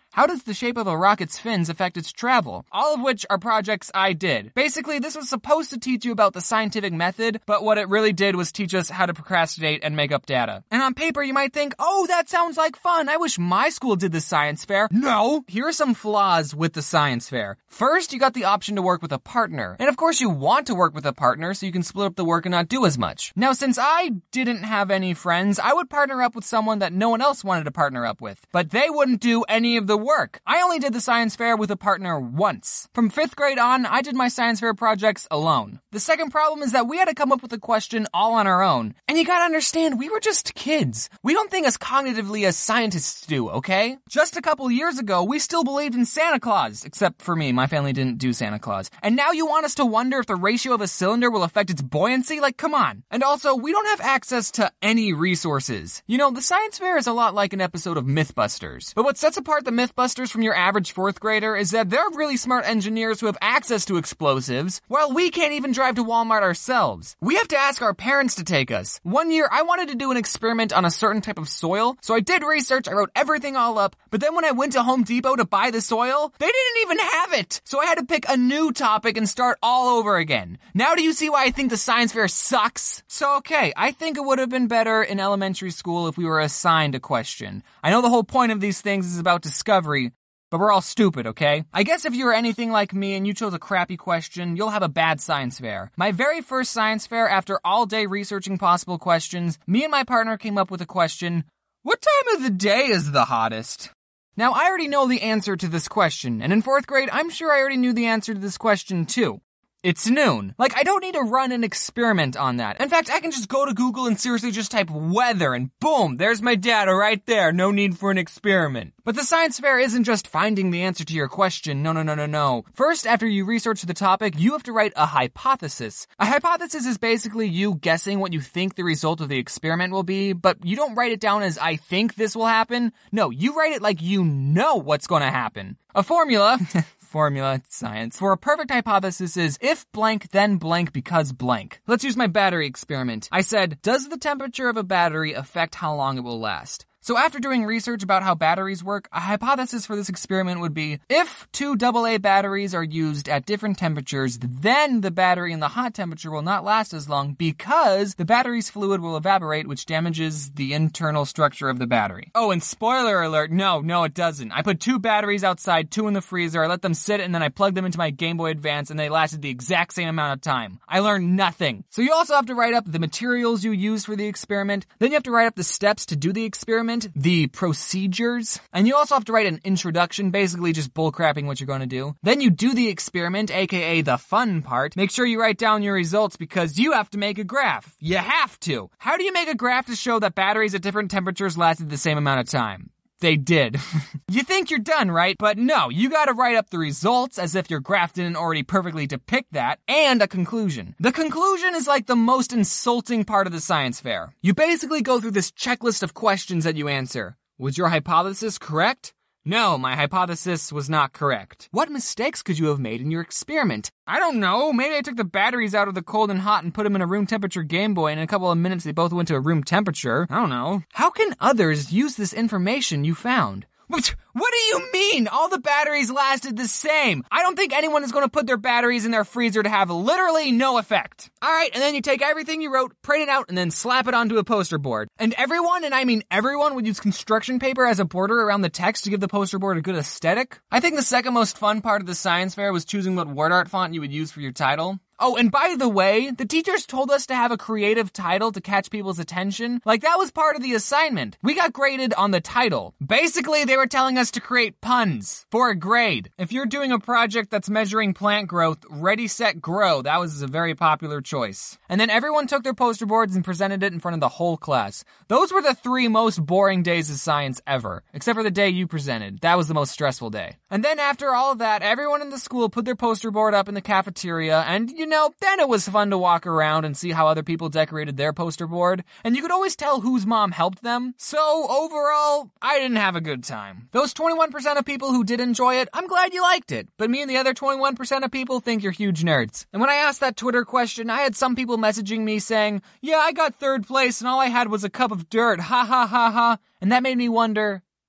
How does the shape of a rocket's fins affect its travel? All of which are projects I did. Basically, this was supposed to teach you about the scientific method, but what it really did was teach us how to procrastinate and make up data. And on paper, you might think, oh, that sounds like fun. I wish my school did the science fair. No! Here are some flaws with the science fair. First, you got the option to work with a partner. And of course, you want to work with a partner so you can split up the work and not do as much. Now, since I didn't have any friends, I would partner up with someone that no one else wanted to partner up with. But they wouldn't do any of the work. I only did the science fair with a partner once. From fifth grade on, I did my science fair projects alone. The second problem is that we had to come up with a question all on our own. And you gotta understand, we were just kids. We don't think as cognitively as scientists do, okay? Just a couple years ago, we still believed in Santa Claus. Except for me, my family didn't do Santa Claus. And now you want us to wonder if the ratio of a cylinder will affect its buoyancy? Like, come on. And also, we don't have access to any resources. You know, the science fair is a lot like an episode of Mythbusters. But what sets apart the Mythbusters from your average fourth grader is that they're really smart engineers who have access to explosives, while we can't even drive to Walmart ourselves. We have to ask our parents to take us. One year, I wanted to do an experiment on a certain type of soil, so I did research, I wrote everything all up, but then when I went to Home Depot to buy the soil, they didn't even have it! So I had to pick a new topic and start all over again. Now do you see why I think the science fair sucks? So okay, I think it would have been better in elementary school if we were assigned a question. I know the whole point of these things is about discovery, but we're all stupid, okay? I guess if you were anything like me and you chose a crappy question, you'll have a bad science fair. My very first science fair, after all day researching possible questions, me and my partner came up with a question: what time of the day is the hottest? Now, I already know the answer to this question, and in fourth grade, I'm sure I already knew the answer to this question too. It's noon. Like, I don't need to run an experiment on that. In fact, I can just go to Google and seriously just type weather and boom, there's my data right there. No need for an experiment. But the science fair isn't just finding the answer to your question. No, no, no, no, no. First, after you research the topic, you have to write a hypothesis. A hypothesis is basically you guessing what you think the result of the experiment will be, but you don't write it down as I think this will happen. No, you write it like you know what's going to happen. A formula... Formula, science, for a perfect hypothesis is if blank, then blank because blank. Let's use my battery experiment. I said, does the temperature of a battery affect how long it will last? So after doing research about how batteries work, a hypothesis for this experiment would be, if two double A batteries are used at different temperatures, then the battery in the hot temperature will not last as long because the battery's fluid will evaporate, which damages the internal structure of the battery. Oh, and spoiler alert, no, no it doesn't. I put two batteries outside, two in the freezer, I let them sit, and then I plugged them into my Game Boy Advance, and they lasted the exact same amount of time. I learned nothing. So you also have to write up the materials you use for the experiment, then you have to write up the steps to do the experiment, the procedures, and you also have to write an introduction, basically just bullcrapping what you're going to do. Then you do the experiment, aka the fun part. Make sure you write down your results because you have to make a graph. You have to. How do you make a graph to show that batteries at different temperatures lasted the same amount of time? They did. You think you're done, right? But no, you gotta write up the results as if your graph didn't already perfectly depict that, and a conclusion. The conclusion is like the most insulting part of the science fair. You basically go through this checklist of questions that you answer. Was your hypothesis correct? No, my hypothesis was not correct. What mistakes could you have made in your experiment? I don't know. Maybe I took the batteries out of the cold and hot and put them in a room temperature Game Boy, and in a couple of minutes they both went to a room temperature. I don't know. How can others use this information you found? What, what do you mean? All the batteries lasted the same. I don't think anyone is going to put their batteries in their freezer to have literally no effect. All right, and then you take everything you wrote, print it out, and then slap it onto a poster board. And everyone, and I mean everyone, would use construction paper as a border around the text to give the poster board a good aesthetic. I think the second most fun part of the science fair was choosing what word art font you would use for your title. Oh, and by the way, the teachers told us to have a creative title to catch people's attention. Like, that was part of the assignment. We got graded on the title. Basically, they were telling us to create puns for a grade. If you're doing a project that's measuring plant growth, Ready, Set, Grow, that was a very popular choice. And then everyone took their poster boards and presented it in front of the whole class. Those were the three most boring days of science ever, except for the day you presented. That was the most stressful day. And then after all of that, everyone in the school put their poster board up in the cafeteria, and you know, then it was fun to walk around and see how other people decorated their poster board, and you could always tell whose mom helped them. So overall, I didn't have a good time. Those twenty-one percent of people who did enjoy it, I'm glad you liked it, but me and the other twenty-one percent of people think you're huge nerds. And when I asked that Twitter question, I had some people messaging me saying, yeah, I got third place and all I had was a cup of dirt, ha ha ha ha, and that made me wonder,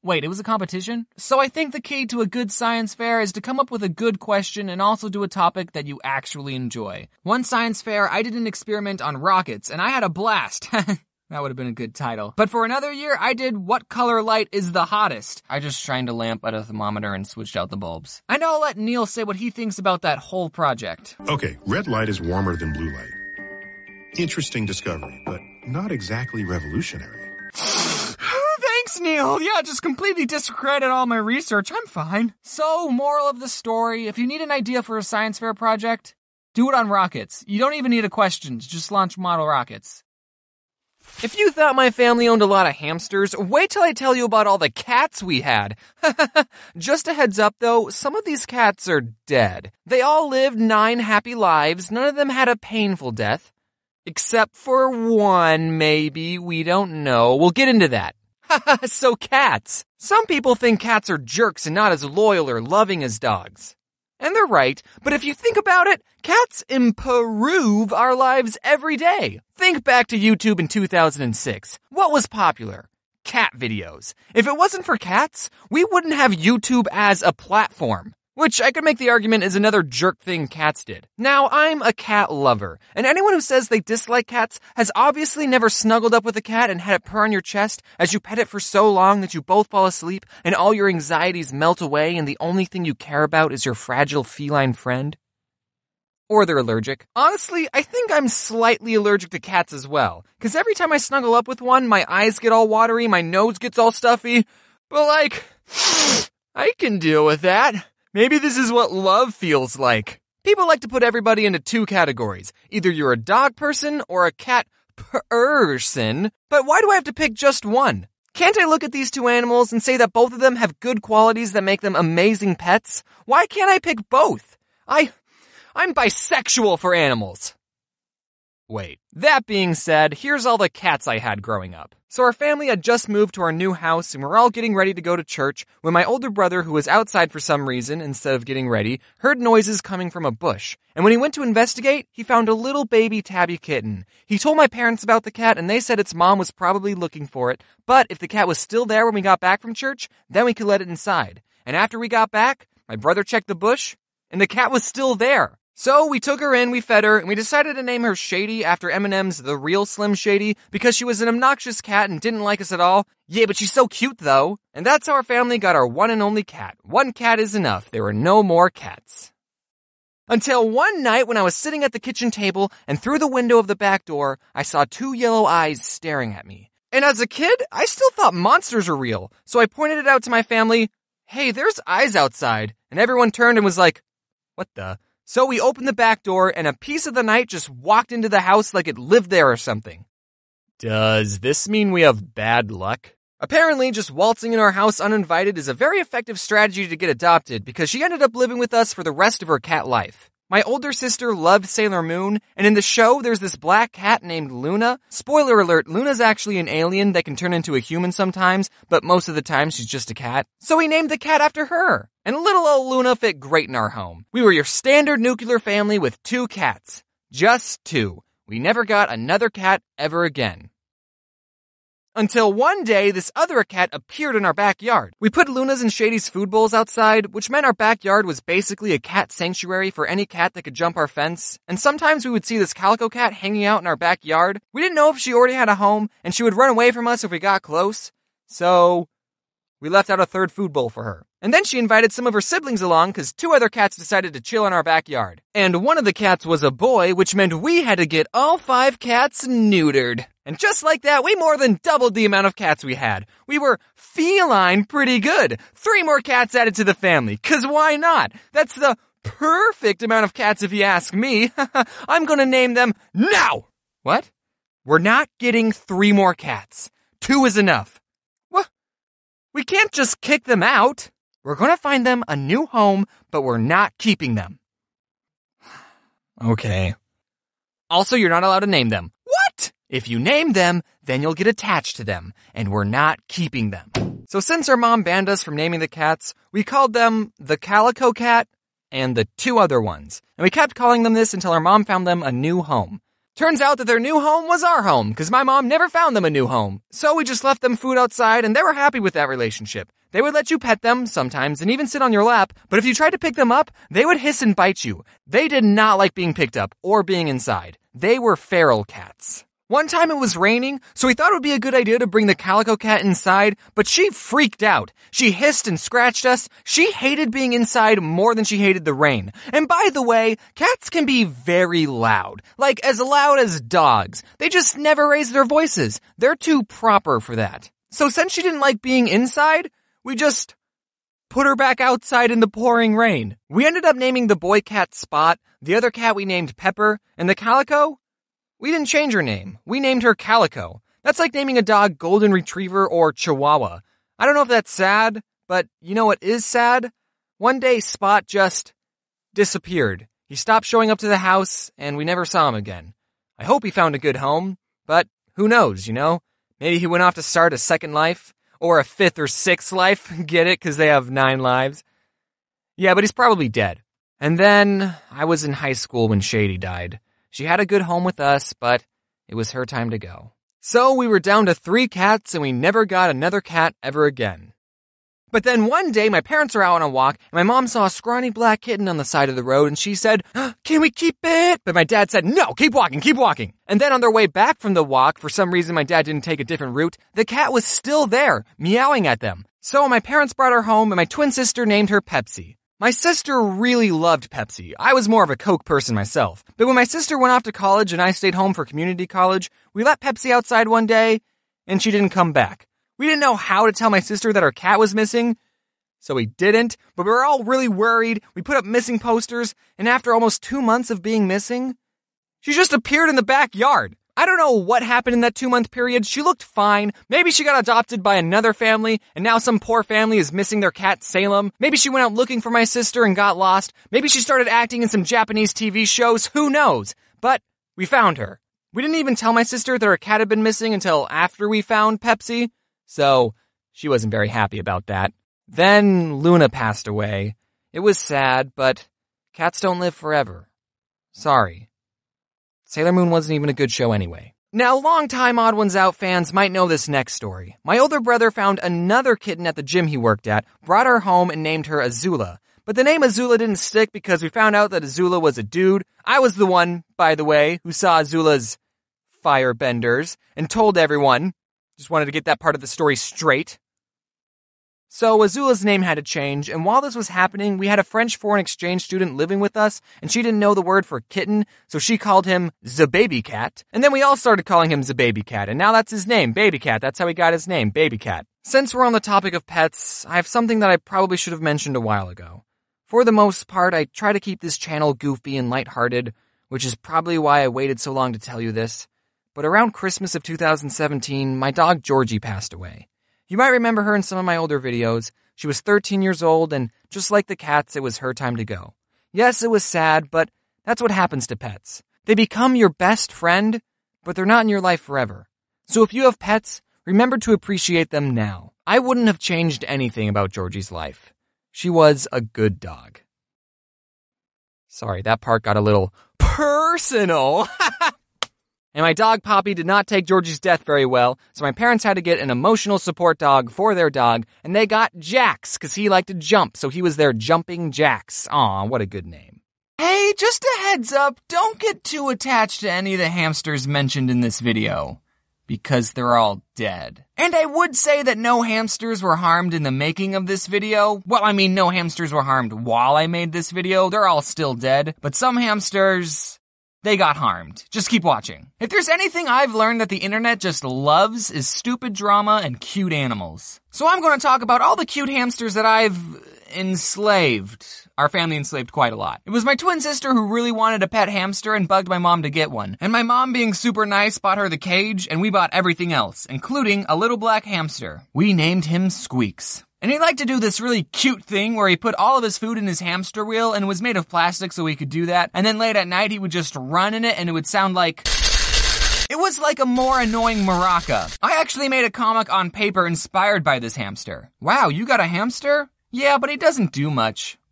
Wait, it was a competition? So I think the key to a good science fair is to come up with a good question and also do a topic that you actually enjoy. One science fair, I did an experiment on rockets, and I had a blast. That would have been a good title. But for another year, I did What Color Light is the Hottest? I just shined a lamp at a thermometer and switched out the bulbs. I know I'll let Neil say what he thinks about that whole project. Okay, red light is warmer than blue light. Interesting discovery, but not exactly revolutionary. Thanks, Neil. Yeah, just completely discredit all my research. I'm fine. So, moral of the story, if you need an idea for a science fair project, do it on rockets. You don't even need a question. Just launch model rockets. If you thought my family owned a lot of hamsters, wait till I tell you about all the cats we had. Just a heads up though, some of these cats are dead. They all lived nine happy lives, none of them had a painful death. Except for one, maybe, we don't know. We'll get into that. So cats. Some people think cats are jerks and not as loyal or loving as dogs. And they're right, but if you think about it, cats improve our lives every day. Think back to YouTube in two thousand six. What was popular? Cat videos. If it wasn't for cats, we wouldn't have YouTube as a platform. Which I could make the argument is another jerk thing cats did. Now, I'm a cat lover, and anyone who says they dislike cats has obviously never snuggled up with a cat and had it purr on your chest as you pet it for so long that you both fall asleep and all your anxieties melt away and the only thing you care about is your fragile feline friend. Or they're allergic. Honestly, I think I'm slightly allergic to cats as well, because every time I snuggle up with one, my eyes get all watery, my nose gets all stuffy, but like, I can deal with that. Maybe this is what love feels like. People like to put everybody into two categories. Either you're a dog person or a cat person. But why do I have to pick just one? Can't I look at these two animals and say that both of them have good qualities that make them amazing pets? Why can't I pick both? I, I'm bisexual for animals. Wait, that being said, here's all the cats I had growing up. So our family had just moved to our new house and we're all getting ready to go to church when my older brother, who was outside for some reason instead of getting ready, heard noises coming from a bush. And when he went to investigate, he found a little baby tabby kitten. He told my parents about the cat and they said its mom was probably looking for it, but if the cat was still there when we got back from church, then we could let it inside. And after we got back, my brother checked the bush and the cat was still there. So we took her in, we fed her, and we decided to name her Shady after Eminem's The Real Slim Shady because she was an obnoxious cat and didn't like us at all. Yeah, but she's so cute though. And that's how our family got our one and only cat. One cat is enough. There were no more cats. Until one night when I was sitting at the kitchen table and through the window of the back door, I saw two yellow eyes staring at me. And as a kid, I still thought monsters were real. So I pointed it out to my family. Hey, there's eyes outside. And everyone turned and was like, what the? So we opened the back door and a piece of the night just walked into the house like it lived there or something. Does this mean we have bad luck? Apparently, just waltzing in our house uninvited is a very effective strategy to get adopted because she ended up living with us for the rest of her cat life. My older sister loved Sailor Moon, and in the show, there's this black cat named Luna. Spoiler alert, Luna's actually an alien that can turn into a human sometimes, but most of the time she's just a cat. So we named the cat after her. And little old Luna fit great in our home. We were your standard nuclear family with two cats. Just two. We never got another cat ever again. Until one day, this other cat appeared in our backyard. We put Luna's and Shady's food bowls outside, which meant our backyard was basically a cat sanctuary for any cat that could jump our fence. And sometimes we would see this calico cat hanging out in our backyard. We didn't know if she already had a home, and she would run away from us if we got close. So we left out a third food bowl for her. And then she invited some of her siblings along because two other cats decided to chill in our backyard. And one of the cats was a boy, which meant we had to get all five cats neutered. And just like that, we more than doubled the amount of cats we had. We were feline pretty good. Three more cats added to the family, cause why not? That's the perfect amount of cats if you ask me. I'm gonna name them now! What? We're not getting three more cats. Two is enough. What? We can't just kick them out. We're gonna find them a new home, but we're not keeping them. Okay. Also, you're not allowed to name them. What? If you name them, then you'll get attached to them, and we're not keeping them. So since our mom banned us from naming the cats, we called them the Calico Cat and the two other ones. And we kept calling them this until our mom found them a new home. Turns out that their new home was our home, because my mom never found them a new home. So we just left them food outside, and they were happy with that relationship. They would let you pet them sometimes and even sit on your lap, but if you tried to pick them up, they would hiss and bite you. They did not like being picked up or being inside. They were feral cats. One time it was raining, so we thought it would be a good idea to bring the Calico cat inside, but she freaked out. She hissed and scratched us. She hated being inside more than she hated the rain. And by the way, cats can be very loud. Like as loud as dogs. They just never raise their voices. They're too proper for that. So since she didn't like being inside, we just put her back outside in the pouring rain. We ended up naming the boy cat Spot, the other cat we named Pepper, and the Calico? We didn't change her name. We named her Calico. That's like naming a dog Golden Retriever or Chihuahua. I don't know if that's sad, but you know what is sad? One day Spot just disappeared. He stopped showing up to the house, and we never saw him again. I hope he found a good home, but who knows, you know? Maybe he went off to start a second life, or a fifth or sixth life. Get it? Because they have nine lives. Yeah, but he's probably dead. And then I was in high school when Shady died. She had a good home with us, but it was her time to go. So we were down to three cats, and we never got another cat ever again. But then one day, my parents were out on a walk, and my mom saw a scrawny black kitten on the side of the road, and she said, "Can we keep it?" But my dad said, "No, keep walking, keep walking." And then on their way back from the walk, for some reason my dad didn't take a different route, the cat was still there, meowing at them. So my parents brought her home, and my twin sister named her Pepsi. My sister really loved Pepsi. I was more of a Coke person myself. But when my sister went off to college and I stayed home for community college, we let Pepsi outside one day, and she didn't come back. We didn't know how to tell my sister that our cat was missing, so we didn't, but we were all really worried. We put up missing posters, and after almost two months of being missing, she just appeared in the backyard. I don't know what happened in that two-month period. She looked fine. Maybe she got adopted by another family, and now some poor family is missing their cat Salem. Maybe she went out looking for my sister and got lost. Maybe she started acting in some Japanese T V shows. Who knows? But we found her. We didn't even tell my sister that her cat had been missing until after we found Pepsi, so she wasn't very happy about that. Then Luna passed away. It was sad, but cats don't live forever. Sorry. Sailor Moon wasn't even a good show anyway. Now, longtime Odd Ones Out fans might know this next story. My older brother found another kitten at the gym he worked at, brought her home, and named her Azula. But the name Azula didn't stick because we found out that Azula was a dude. I was the one, by the way, who saw Azula's firebenders and told everyone. Just wanted to get that part of the story straight. So Azula's name had to change, and while this was happening, we had a French foreign exchange student living with us, and she didn't know the word for kitten, so she called him the baby cat. And then we all started calling him the baby cat, and now that's his name, Baby Cat. That's how he got his name, Baby Cat. Since we're on the topic of pets, I have something that I probably should have mentioned a while ago. For the most part, I try to keep this channel goofy and lighthearted, which is probably why I waited so long to tell you this. But around Christmas of two thousand seventeen, my dog Georgie passed away. You might remember her in some of my older videos. She was thirteen years old, and just like the cats, it was her time to go. Yes, it was sad, but that's what happens to pets. They become your best friend, but they're not in your life forever. So if you have pets, remember to appreciate them now. I wouldn't have changed anything about Georgie's life. She was a good dog. Sorry, that part got a little personal. And my dog Poppy did not take Georgie's death very well, so my parents had to get an emotional support dog for their dog, and they got Jax, because he liked to jump, so he was their Jumping Jax. Aw, what a good name. Hey, just a heads up, don't get too attached to any of the hamsters mentioned in this video, because they're all dead. And I would say that no hamsters were harmed in the making of this video. Well, I mean, no hamsters were harmed while I made this video. They're all still dead, but some hamsters... they got harmed. Just keep watching. If there's anything I've learned that the internet just loves is stupid drama and cute animals. So I'm going to talk about all the cute hamsters that I've enslaved. Our family enslaved quite a lot. It was my twin sister who really wanted a pet hamster and bugged my mom to get one. And my mom, being super nice, bought her the cage, and we bought everything else, including a little black hamster. We named him Squeaks. And he liked to do this really cute thing where he put all of his food in his hamster wheel, and it was made of plastic so he could do that. And then late at night, he would just run in it, and it would sound like... it was like a more annoying maraca. I actually made a comic on paper inspired by this hamster. Wow, you got a hamster? Yeah, but he doesn't do much.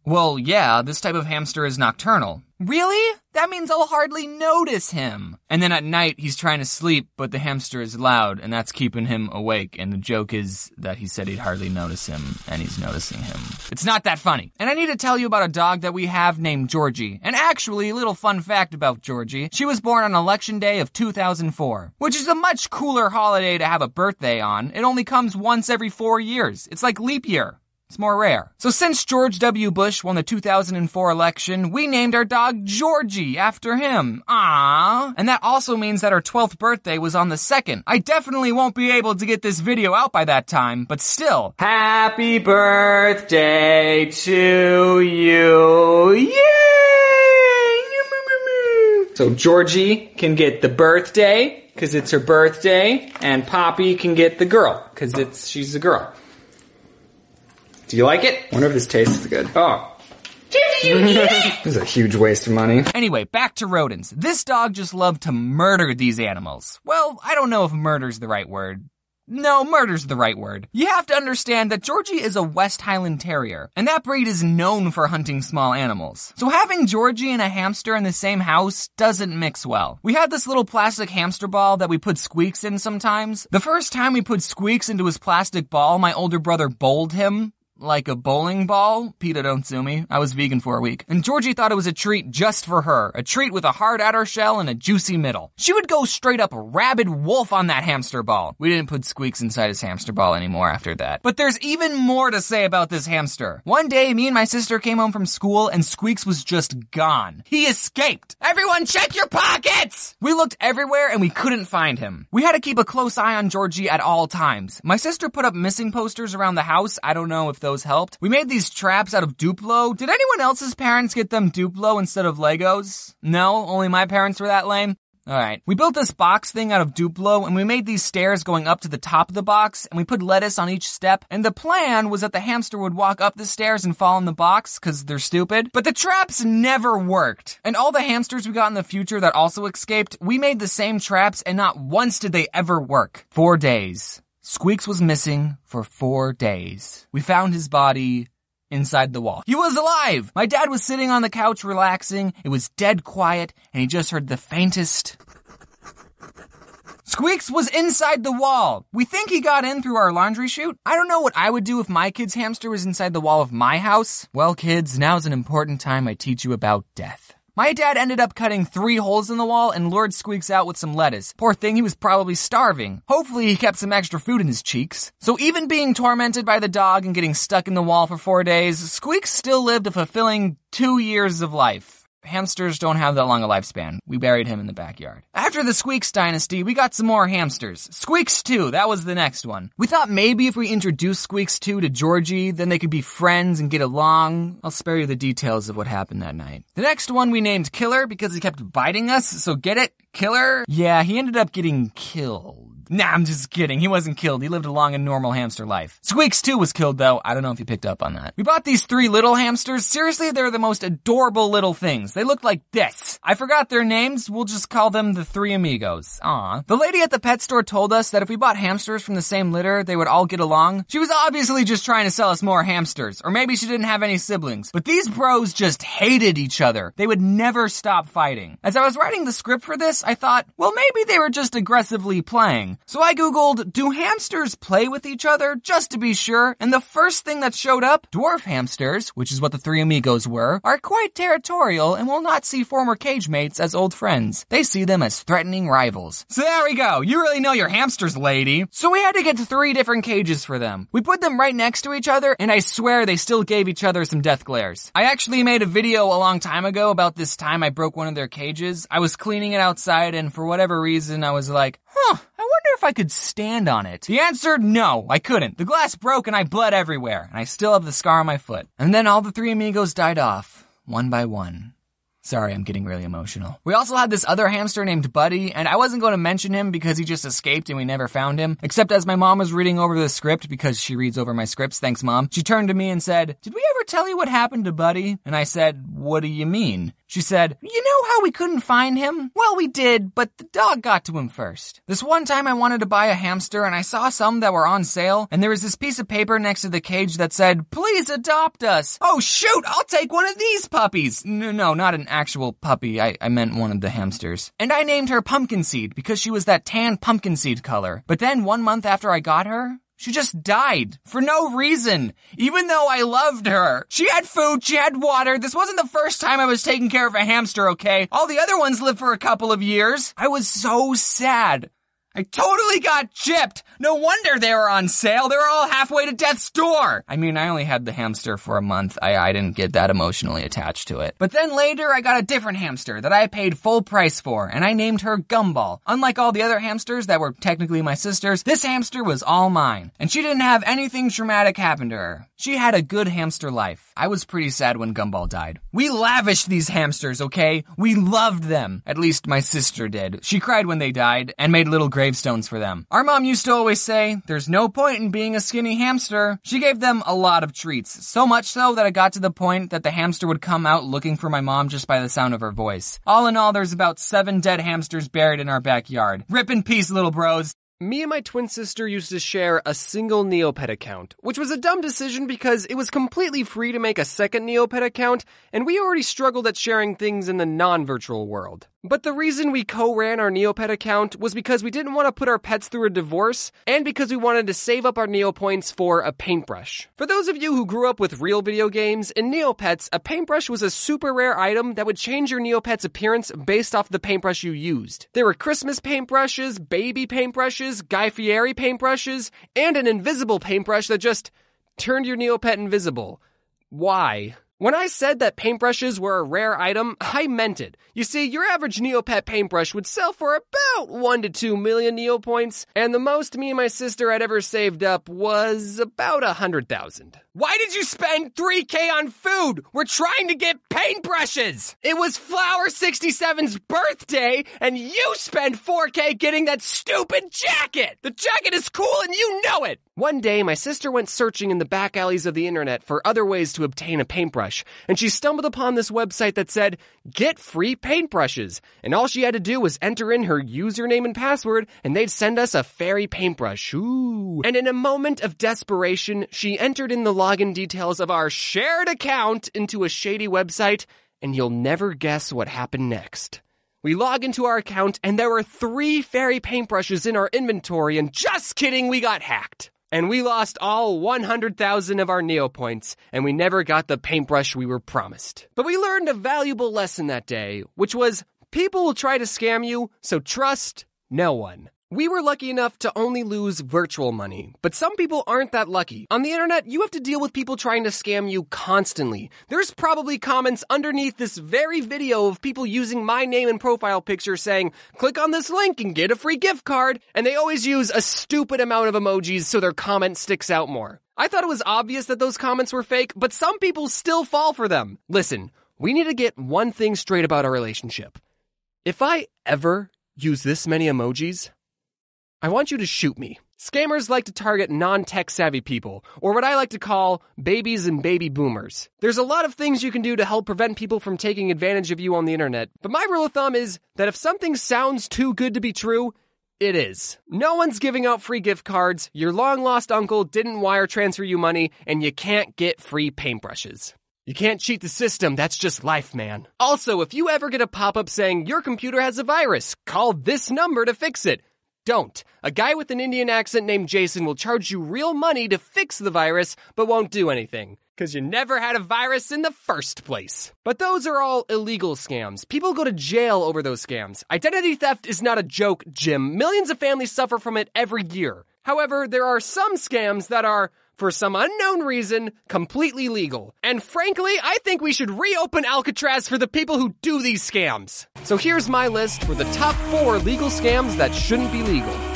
Well, yeah, this type of hamster is nocturnal. Really? That means I'll hardly notice him. And then at night, he's trying to sleep, but the hamster is loud, and that's keeping him awake. And the joke is that he said he'd hardly notice him, and he's noticing him. It's not that funny. And I need to tell you about a dog that we have named Georgie. And actually, a little fun fact about Georgie. She was born on Election Day of two thousand four, which is a much cooler holiday to have a birthday on. It only comes once every four years. It's like leap year. It's more rare. So since George W. Bush won the two thousand four election, we named our dog Georgie after him. Aww. And that also means that our twelfth birthday was on the second. I definitely won't be able to get this video out by that time, but still. Happy birthday to you. Yay! So Georgie can get the birthday, because it's her birthday, and Poppy can get the girl, because it's she's a girl. Do you like it? Wonder if this tastes good. Oh. Did you eat it? This is a huge waste of money. Anyway, back to rodents. This dog just loved to murder these animals. Well, I don't know if murder's the right word. No, murder's the right word. You have to understand that Georgie is a West Highland Terrier, and that breed is known for hunting small animals. So having Georgie and a hamster in the same house doesn't mix well. We had this little plastic hamster ball that we put Squeaks in sometimes. The first time we put Squeaks into his plastic ball, my older brother bowled him. Like a bowling ball? PETA, don't sue me. I was vegan for a week. And Georgie thought it was a treat just for her. A treat with a hard outer shell and a juicy middle. She would go straight up rabid wolf on that hamster ball. We didn't put Squeaks inside his hamster ball anymore after that. But there's even more to say about this hamster. One day, me and my sister came home from school and Squeaks was just gone. He escaped. Everyone check your pockets! We looked everywhere and we couldn't find him. We had to keep a close eye on Georgie at all times. My sister put up missing posters around the house. I don't know if those helped. We made these traps out of Duplo. Did anyone else's parents get them Duplo instead of Legos? No? Only my parents were that lame? Alright. We built this box thing out of Duplo, and we made these stairs going up to the top of the box, and we put lettuce on each step, and the plan was that the hamster would walk up the stairs and fall in the box, cause they're stupid. But the traps never worked. And all the hamsters we got in the future that also escaped, we made the same traps, and not once did they ever work. Four days. Squeaks was missing for four days. We found his body inside the wall. He was alive! My dad was sitting on the couch relaxing. It was dead quiet, and he just heard the faintest... Squeaks was inside the wall. We think he got in through our laundry chute. I don't know what I would do if my kid's hamster was inside the wall of my house. Well, kids, now's an important time I teach you about death. My dad ended up cutting three holes in the wall and lured Squeaks out with some lettuce. Poor thing, he was probably starving. Hopefully he kept some extra food in his cheeks. So even being tormented by the dog and getting stuck in the wall for four days, Squeaks still lived a fulfilling two years of life. Hamsters don't have that long a lifespan. We buried him in the backyard. After the Squeaks dynasty, we got some more hamsters. Squeaks two, that was the next one. We thought maybe if we introduced Squeaks two to Georgie, then they could be friends and get along. I'll spare you the details of what happened that night. The next one we named Killer because he kept biting us, so get it? Killer? Yeah, he ended up getting killed. Nah, I'm just kidding. He wasn't killed. He lived a long and normal hamster life. Squeaks two was killed though. I don't know if you picked up on that. We bought these three little hamsters. Seriously, they're the most adorable little things. They look like this. I forgot their names. We'll just call them the Three Amigos. Aw. The lady at the pet store told us that if we bought hamsters from the same litter, they would all get along. She was obviously just trying to sell us more hamsters. Or maybe she didn't have any siblings. But these bros just hated each other. They would never stop fighting. As I was writing the script for this, I thought, well, maybe they were just aggressively playing. So I googled, do hamsters play with each other? Just to be sure. And the first thing that showed up, dwarf hamsters, which is what the Three Amigos were, are quite territorial and will not see former cage mates as old friends. They see them as threatening rivals. So there we go. You really know your hamsters, lady. So we had to get three different cages for them. We put them right next to each other, and I swear they still gave each other some death glares. I actually made a video a long time ago about this time I broke one of their cages. I was cleaning it outside, and for whatever reason, I was like, huh, I wonder if I could stand on it. The answer, no, I couldn't. The glass broke and I bled everywhere, and I still have the scar on my foot. And then all the Three Amigos died off, one by one. Sorry, I'm getting really emotional. We also had this other hamster named Buddy, and I wasn't going to mention him because he just escaped and we never found him. Except as my mom was reading over the script, because she reads over my scripts, thanks Mom, she turned to me and said, "Did we ever tell you what happened to Buddy?" And I said, "What do you mean?" She said, "You know how we couldn't find him? Well, we did, but the dog got to him first. This one time I wanted to buy a hamster and I saw some that were on sale, and there was this piece of paper next to the cage that said, 'Please adopt us.' Oh shoot, I'll take one of these puppies." No, no, not an actual puppy. I, I meant one of the hamsters. And I named her Pumpkin Seed because she was that tan pumpkin seed color. But then one month after I got her, she just died for no reason, even though I loved her. She had food, she had water. This wasn't the first time I was taking care of a hamster, okay? All the other ones lived for a couple of years. I was so sad. I totally got gypped. No wonder they were on sale. They were all halfway to death's door. I mean, I only had the hamster for a month. I, I didn't get that emotionally attached to it. But then later, I got a different hamster that I paid full price for, and I named her Gumball. Unlike all the other hamsters that were technically my sister's, this hamster was all mine. And she didn't have anything traumatic happen to her. She had a good hamster life. I was pretty sad when Gumball died. We lavished these hamsters, okay? We loved them. At least my sister did. She cried when they died and made little gravestones for them. Our mom used to always say, "There's no point in being a skinny hamster." She gave them a lot of treats. So much so that it got to the point that the hamster would come out looking for my mom just by the sound of her voice. All in all, there's about seven dead hamsters buried in our backyard. Rip in peace, little bros. Me and my twin sister used to share a single Neopet account, which was a dumb decision because it was completely free to make a second Neopet account, and we already struggled at sharing things in the non-virtual world. But the reason we co-ran our Neopet account was because we didn't want to put our pets through a divorce, and because we wanted to save up our Neopoints for a paintbrush. For those of you who grew up with real video games, in Neopets, a paintbrush was a super rare item that would change your Neopet's appearance based off the paintbrush you used. There were Christmas paintbrushes, baby paintbrushes, Guy Fieri paintbrushes, and an invisible paintbrush that just turned your Neopet invisible. Why? When I said that paintbrushes were a rare item, I meant it. You see, your average Neopet paintbrush would sell for about one to two million Neopoints, and the most me and my sister had ever saved up was about a hundred thousand. Why did you spend three K on food? We're trying to get paintbrushes! It was Flower sixty-seven's birthday, and you spent four K getting that stupid jacket! The jacket is cool and you know it! One day, my sister went searching in the back alleys of the internet for other ways to obtain a paintbrush, and she stumbled upon this website that said, "Get free paintbrushes." And all she had to do was enter in her username and password, and they'd send us a fairy paintbrush. Ooh. And in a moment of desperation, she entered in the login details of our shared account into a shady website, and you'll never guess what happened next. We log into our account, and there were three fairy paintbrushes in our inventory, and just kidding, we got hacked. And we lost all one hundred thousand of our Neopoints, and we never got the paintbrush we were promised. But we learned a valuable lesson that day, which was, people will try to scam you, so trust no one. We were lucky enough to only lose virtual money, but some people aren't that lucky. On the internet, you have to deal with people trying to scam you constantly. There's probably comments underneath this very video of people using my name and profile picture saying, "Click on this link and get a free gift card," and they always use a stupid amount of emojis so their comment sticks out more. I thought it was obvious that those comments were fake, but some people still fall for them. Listen, we need to get one thing straight about our relationship. If I ever use this many emojis, I want you to shoot me. Scammers like to target non-tech savvy people, or what I like to call babies and baby boomers. There's a lot of things you can do to help prevent people from taking advantage of you on the internet, but my rule of thumb is that if something sounds too good to be true, it is. No one's giving out free gift cards, your long-lost uncle didn't wire transfer you money, and you can't get free paintbrushes. You can't cheat the system, that's just life, man. Also, if you ever get a pop-up saying your computer has a virus, call this number to fix it. Don't. A guy with an Indian accent named Jason will charge you real money to fix the virus, but won't do anything. Because you never had a virus in the first place. But those are all illegal scams. People go to jail over those scams. Identity theft is not a joke, Jim. Millions of families suffer from it every year. However, there are some scams that are, for some unknown reason, completely legal. And frankly, I think we should reopen Alcatraz for the people who do these scams. So here's my list for the top four legal scams that shouldn't be legal.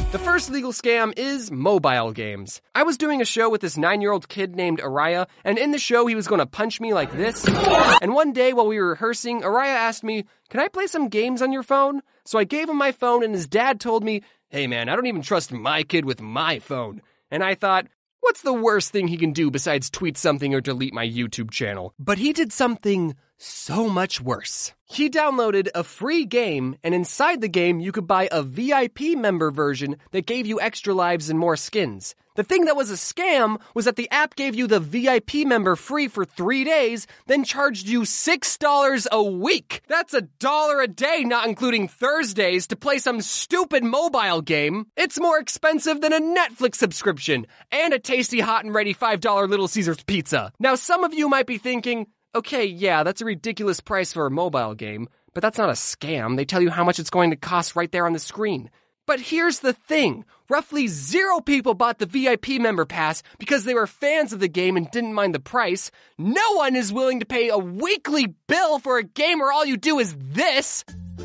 The first legal scam is mobile games. I was doing a show with this nine-year-old kid named Araya, and in the show he was going to punch me like this. And one day while we were rehearsing, Araya asked me, "Can I play some games on your phone?" So I gave him my phone, and his dad told me, "Hey man, I don't even trust my kid with my phone." And I thought, what's the worst thing he can do besides tweet something or delete my YouTube channel? But he did something so much worse. He downloaded a free game, and inside the game you could buy a V I P member version that gave you extra lives and more skins. The thing that was a scam was that the app gave you the V I P member free for three days, then charged you six dollars a week. That's a dollar a day, not including Thursdays, to play some stupid mobile game. It's more expensive than a Netflix subscription and a tasty hot and ready five dollar Little Caesars pizza. Now some of you might be thinking, okay, yeah, that's a ridiculous price for a mobile game, but that's not a scam. They tell you how much it's going to cost right there on the screen. But here's the thing. Roughly zero people bought the V I P member pass because they were fans of the game and didn't mind the price. No one is willing to pay a weekly bill for a game where all you do is this.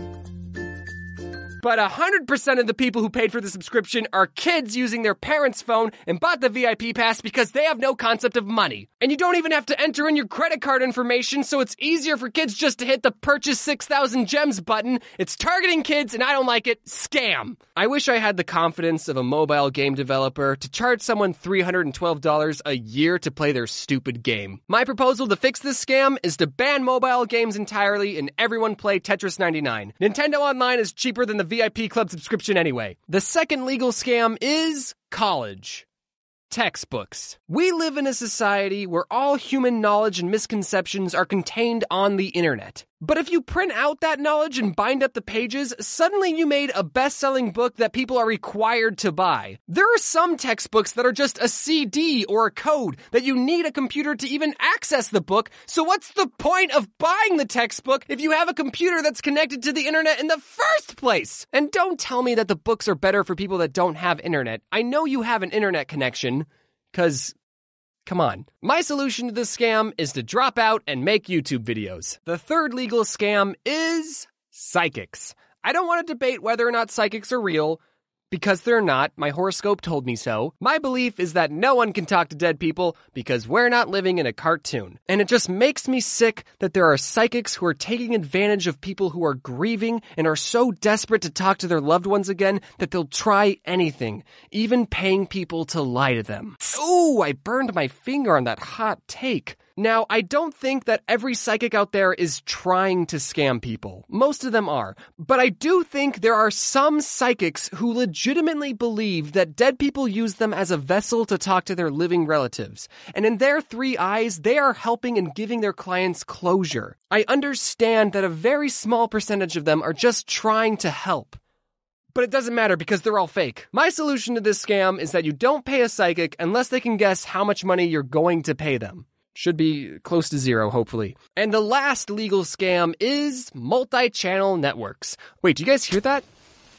But one hundred percent of the people who paid for the subscription are kids using their parents' phone and bought the V I P pass because they have no concept of money. And you don't even have to enter in your credit card information, so it's easier for kids just to hit the purchase six thousand gems button. It's targeting kids, and I don't like it. Scam. I wish I had the confidence of a mobile game developer to charge someone three hundred twelve dollars a year to play their stupid game. My proposal to fix this scam is to ban mobile games entirely and everyone play Tetris ninety-nine. Nintendo Online is cheaper than the V I P Club subscription anyway. The second legal scam is college. Textbooks. We live in a society where all human knowledge and misconceptions are contained on the internet. But if you print out that knowledge and bind up the pages, suddenly you made a best-selling book that people are required to buy. There are some textbooks that are just a C D or a code that you need a computer to even access the book, so what's the point of buying the textbook if you have a computer that's connected to the internet in the first place? And don't tell me that the books are better for people that don't have internet. I know you have an internet connection, because... come on. My solution to this scam is to drop out and make YouTube videos. The third legal scam is psychics. I don't want to debate whether or not psychics are real, because they're not. My horoscope told me so. My belief is that no one can talk to dead people because we're not living in a cartoon. And it just makes me sick that there are psychics who are taking advantage of people who are grieving and are so desperate to talk to their loved ones again that they'll try anything, even paying people to lie to them. Ooh, I burned my finger on that hot take. Now, I don't think that every psychic out there is trying to scam people. Most of them are. But I do think there are some psychics who legitimately believe that dead people use them as a vessel to talk to their living relatives. And in their three eyes, they are helping and giving their clients closure. I understand that a very small percentage of them are just trying to help. But it doesn't matter because they're all fake. My solution to this scam is that you don't pay a psychic unless they can guess how much money you're going to pay them. Should be close to zero, hopefully. And the last legal scam is multi-channel networks. Wait, do you guys hear that?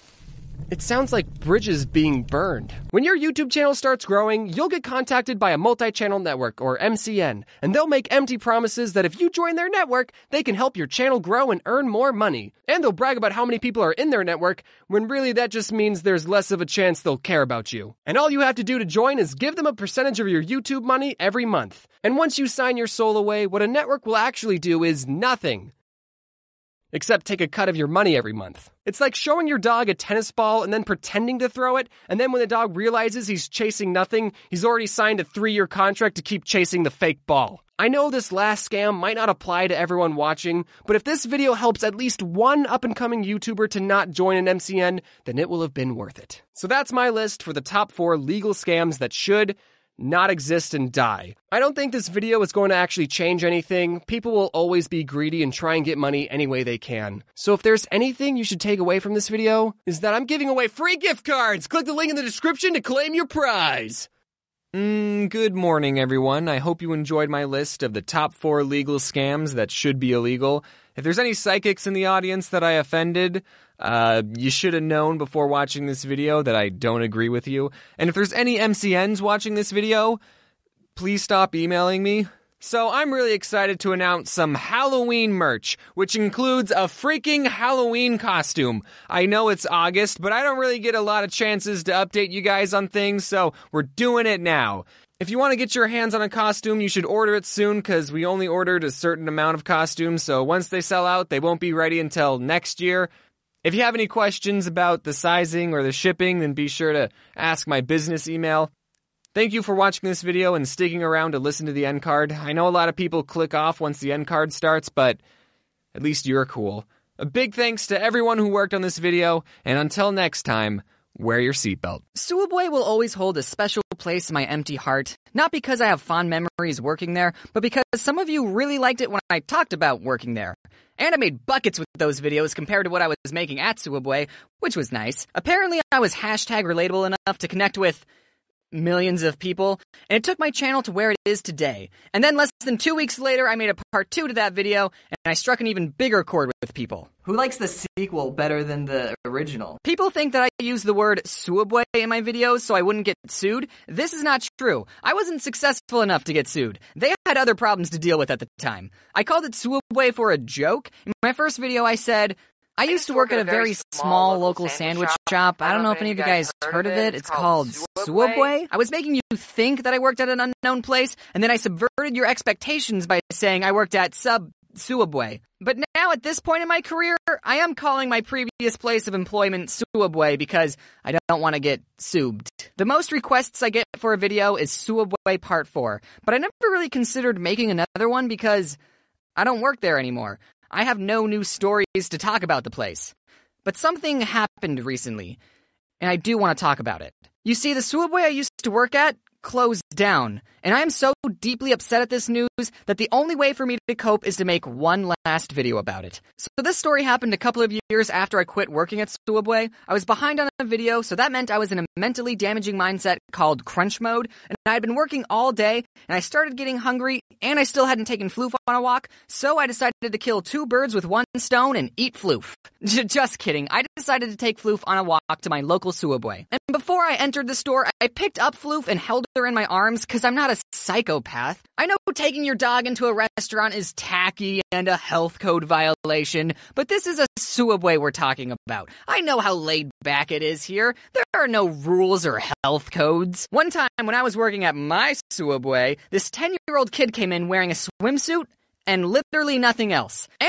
It sounds like bridges being burned. When your YouTube channel starts growing, you'll get contacted by a multi-channel network, or M C N, and they'll make empty promises that if you join their network, they can help your channel grow and earn more money. And they'll brag about how many people are in their network, when really that just means there's less of a chance they'll care about you. And all you have to do to join is give them a percentage of your YouTube money every month. And once you sign your soul away, what a network will actually do is nothing. Except take a cut of your money every month. It's like showing your dog a tennis ball and then pretending to throw it, and then when the dog realizes he's chasing nothing, he's already signed a three-year contract to keep chasing the fake ball. I know this last scam might not apply to everyone watching, but if this video helps at least one up-and-coming YouTuber to not join an M C N, then it will have been worth it. So that's my list for the top four legal scams that should not exist and die. I don't think this video is going to actually change anything. People will always be greedy and try and get money any way they can. So if there's anything you should take away from this video, is that I'm giving away free gift cards. Click the link in the description to claim your prize. Mm, good morning, everyone. I hope you enjoyed my list of the top four legal scams that should be illegal. If there's any psychics in the audience that I offended, uh, you should have known before watching this video that I don't agree with you. And if there's any M C Ns watching this video, please stop emailing me. So I'm really excited to announce some Halloween merch, which includes a freaking Halloween costume. I know it's August, but I don't really get a lot of chances to update you guys on things, so we're doing it now. If you want to get your hands on a costume, you should order it soon, because we only ordered a certain amount of costumes, so once they sell out, they won't be ready until next year. If you have any questions about the sizing or the shipping, then be sure to ask my business email. Thank you for watching this video and sticking around to listen to the end card. I know a lot of people click off once the end card starts, but at least you're cool. A big thanks to everyone who worked on this video, and until next time, wear your seatbelt. Suwabwe will always hold a special place in my empty heart, not because I have fond memories working there, but because some of you really liked it when I talked about working there. And I made buckets with those videos compared to what I was making at Suwabwe, which was nice. Apparently, I was hashtag relatable enough to connect with millions of people, and it took my channel to where it is today. And then less than two weeks later, I made a part two to that video, and I struck an even bigger chord with people. Who likes the sequel better than the original? People think that I use the word Suwabwe in my videos so I wouldn't get sued. This is not true. I wasn't successful enough to get sued. They had other problems to deal with at the time. I called it Suwabwe for a joke. In my first video, I said, I used to work at a very small local sandwich shop. I don't know if any of you guys heard of it. It's called Suwabwe. I was making you think that I worked at an unknown place, and then I subverted your expectations by saying I worked at Sub Suwabwe. But now at this point in my career, I am calling my previous place of employment Suwabwe because I don't want to get sued. The most requests I get for a video is Suwabwe Part four, but I never really considered making another one because I don't work there anymore. I have no new stories to talk about the place. But something happened recently, and I do want to talk about it. You see, the Suwabwe I used to work at closed down, and I am so deeply upset at this news that the only way for me to cope is to make one last video about it. So this story happened a couple of years after I quit working at Suwabwe. I was behind on a video, so that meant I was in a mentally damaging mindset called crunch mode, and I had been working all day, and I started getting hungry, and I still hadn't taken Floof on a walk, so I decided to kill two birds with one stone and eat Floof. Just kidding. I decided to take Floof on a walk to my local Suwabwe. And before I entered the store, I picked up Floof and held her in my arms because I'm not a psychopath. I know taking your dog into a restaurant is tacky and a health code violation, but this is a Suwabwe we're talking about. I know how laid back it is here. There are no rules or health codes. One time when I was working at my Suwabwe, this ten-year-old kid came in wearing a swimsuit and literally nothing else.